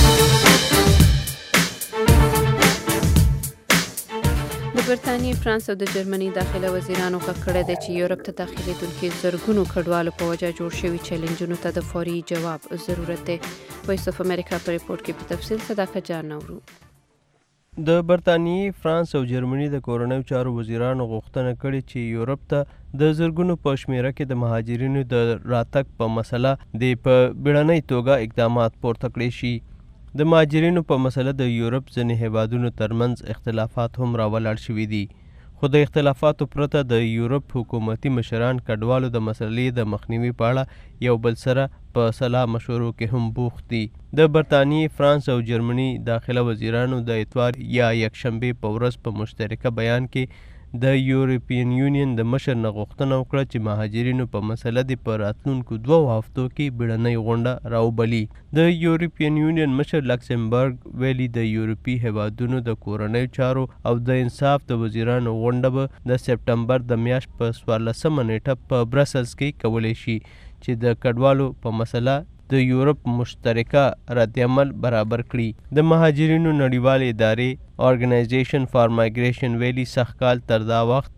د برتانیې، فرانس او د جرمني داخله وزیرانو کړه د چې یورپ ته داخليدونکو زرګونو کډوالو په وجه جوړ شوی چیلنجونو ته د فوري جواب ضرورت دی. وایس اف امریکا په ریپورت کې په تفصیل صداقت جان نورو. د برتانیې، فرانس او جرمني د کورنیو چارو وزیرانو غوښتنه کړې چې یورپ ته د زرګونو په شمیره کې د مهاجرینو د راتګ په مسله د په بیړنۍ توګه اقدامات پورته کړي شي. د مهاجرینو په مسله د یورپ ځینې هیوادونو ترمنځ اختلافات هم راولاړ شوي دي، خو د اختلافاتو پرته د یورپ حکومتي مشران کډوالو د مسلې د مخنیوي په اړه یو بل سره په سلا مشورو کې هم بوخت دي. د برتانیې، فرانس او جرمني داخله وزیرانو د اتوار یا یکشنبې په ورځ په مشترکه بیان کې د یورپین یونین د مشر نه غوښتنه وکړه چې مهاجرینو په مسله د په راتلونکو 2 هفتو کې بیړنۍ غونډه راوبلي. د یورپین یونین مشر لکسمبرګ ویلي د یورپي هیوادونو د کورنیو چارو او د انصاف د وزیرانو غونډه به د سپټمبر د میاشت په 14مه نیټه په برسلز کې کولی شي چې د کډوالو په مسله د یورپ مشترکه ردعمل برابر کړي. د مهاجرینو نړیوالې ادارې ارګنایزیشن فار مایګریشن ویلي سږکال تر دا وخت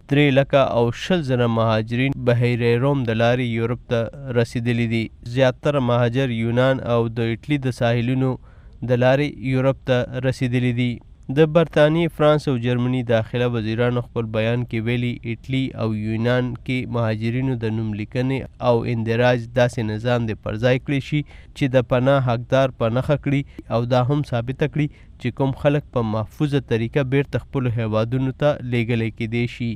3,20,000 مهاجرین بحیره روم د لارې یورپ ته رسیدلی دي. زیاتره مهاجر یونان او د ایټلی د ساحلونو د لارې یورپ ته رسیدلی دي. د برتانیې، فرانس او جرمني داخله وزیرانو خپل بیان کې ویلي ایټلی او یونان کې مهاجرینو د نوم لیکنې او اندراج داسې نظام د پرځای کړی شي چې د پناه حقدار په نښه کړي او دا هم ثابته کړي چې کوم خلک په محفوظه طریقه بیرته خپلو هیوادونو ته لیږلی کیدی شي.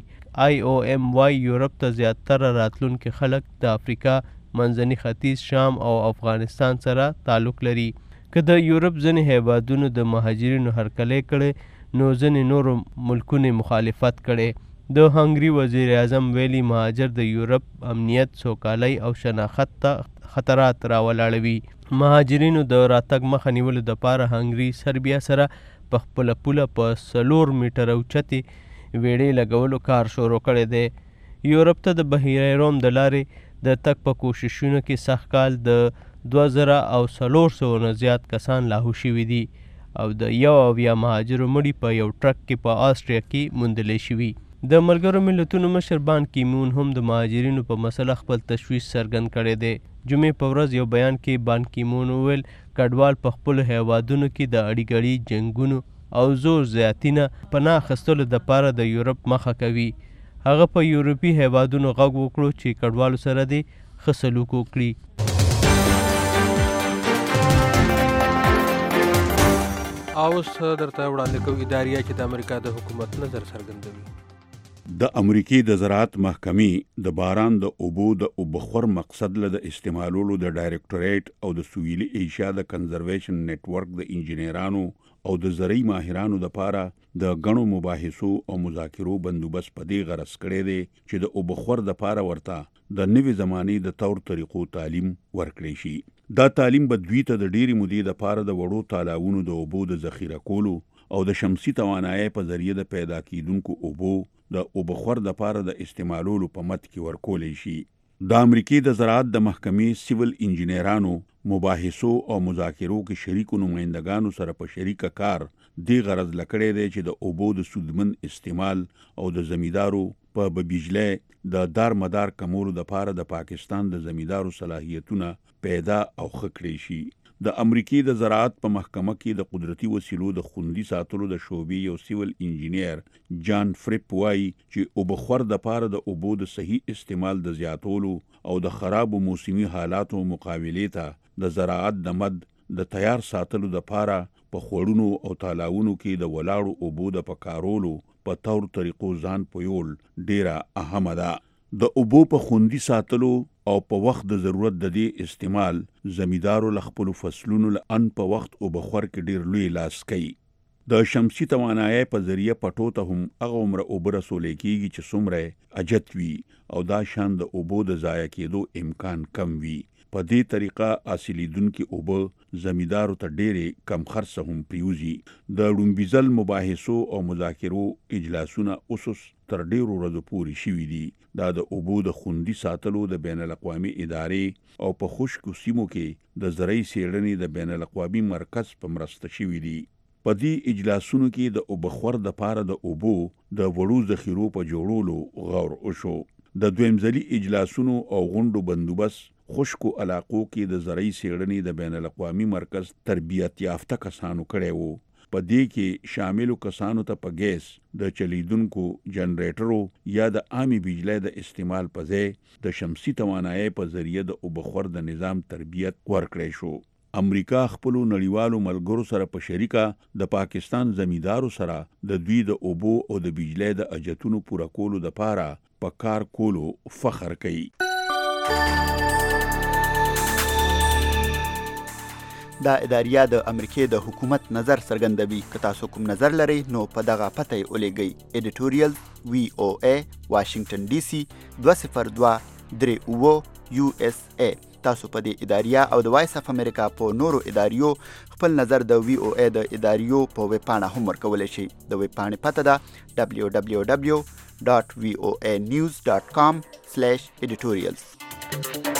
IOM وايي یورپ ته زیاتره راتلونکي خلک د افریقا، منځني ختیځ، شام او افغانستان سره تعلق لري. که د یورپ ځینې هیوادونو د مهاجرینو هرکلی کړی نو ځینې نورو ملکونو مخالفت کړی. د هنګري وزیر اعظم ویلي مهاجر د یورپ امنیت، سوکالۍ او شناخت ته خطرات راولاړوي. مهاجرینو د راتګ مخه نیولو دپاره هنګري سربیا سره په خپله پوله په 4 میټره اوچتې ویړې لګولو کار شروع کړی دی. یورپ ته د بحیره روم د لارې د تګ په کوششونو کې سږکال د 2,400 نه زیات کسان لاهو شوي دي او د 1 مهاجرو مړي په یو ټرک کې په آسټریا کې موندلی شوي. د ملګرو ملتونو مشر بان کی مون هم د مهاجرینو په مسله خپل تشویش څرګند کړی دی. جمعې په ورځ یو بیان کې بان کی مون وویل کډوال په خپلو هیوادونو کې د اړیګړي جنګونو او زور زیاتي نه پناه اخیستلو دپاره د یورپ مخه کوي. هغه په یورپي هیوادونو غږ وکړو چې کډوالو سره دې ښه سلوک وکړي. اوس درته وړاندې کوو اداریه چې د امریکا د حکومت نظر څرګندوي. د امریکې د زراعت محکمې د باران د اوبو د اوبخور مقصد له د استعمالولو د ډایرکټوریټ او د سویلي ایشیا د کنزرویشن نیټورک د انجینرانو او د زرعي ماهرانو لپاره د غنو مباحثو او مذاکرو بندوبست په دې غرض کړی دی چې د اوبخور لپاره ورته د نوې زمانې د طور طریقو تعلیم ورکړی شي. دا تعلیم به دوی ته د ډېرې مودې لپاره د وړو تالاونو د اوبو د ذخیره کولو او د شمسي توانایۍ په ذریعه د پیدا کیدونکو اوبو د اوبخور لپاره د استعمالولو په مد کې ورکولی شي. د امریکې د زراعت د محکمې سیول انجینرانو مباحثو او مذاکرو کې شریکو نمایندګانو سره په شریکه کار دې غرض لکړی دی چې د اوبو د سودمن استعمال او د زمیندارو په بجلی د دار مدار کمولو لپاره د پاکستان د زمیندارو صلاحیتونه پیدا او ښه کړی شي. د امریکې د زراعت په محکمه کې د قدرتي وسیلو د خوندي ساتلو د شعبې یو سیول انجینیر جان فریپ وایي چې اوبخور دپاره د اوبو د صحیح استعمال د زیاتولو او د خرابو موسمي حالاتو مقابلې ته د زراعت د مد د تیار ساتلو دپاره په خوړونو او تالاونو کې د ولاړو اوبو د پکارولو په طور طریقو ځان پویول ډیره اهمه ده. د اوبو په خوندي ساتلو او په وخت د ضرورت د دې استعمال زمیندارو له خپلو فصلونو له ان په وخت اوبخور کې ډیر لوی لاس کوي. د شمسي توانایۍ په ذریعه پټو ته هم هغه عمره اوبه رسولی کیږي چې څومره اجت وي او دا شان د اوبو د ضایع کېدو امکان کم وي. په دې طریقه حاصلیدونکي اوبه زمیندارو ته ډېرې کم خرڅه هم پریوزي. د ړومبي مباحثو او مذاکرو اجلاسونه اوس تر ډیرو ورځو پورې شوي دي. دا د اوبو د خوندي ساتلو د بین الاقوامي ادارې او په خشکو سیمو کې د زرعي څېړنې د بین الاقوامي مرکز په مرسته شوي دي. په دې اجلاسونو کې د اوبخور دپاره د اوبو د وړو ذخیرو په جوړولو غور وشو. د دویم ځلي اجلاسونو او غونډو بندوبست خشکو علاقو کې د زرعي څېړنې د بین الاقوامي مرکز تربیت یافته کسانو کړی و په دې کې شاملو کسانو ته په ګیس د چلیدونکو جنریټرو یا د عامي بجلی د استعمال په ځای د شمسي توانایي په ذریعه د اوبخور د نظام تربیت ورکړی شو. امریکا خپل نړیوالو ملګرو سره په شریکه د پاکستان زمیندارو سره د دوی د اوبو او د بجلی د اجتونو پوره کولو لپاره په کار کولو فخر کوي. دا اداریه د امریکای د حکومت نظر څرګندوي. که تاسو کوم نظر لرئ نو په دغه پته یې ولېږئ. editorial VOA واشنگټن ډي سي 20238 USA. تاسو په دې اداریه او د وایس اف امریکا په نورو اداریو خپل نظر د VOA د اداریو په ویب پاڼه هم ورکولی شئ. د ویب پاڼې پته ده www.voanews.com/editorials.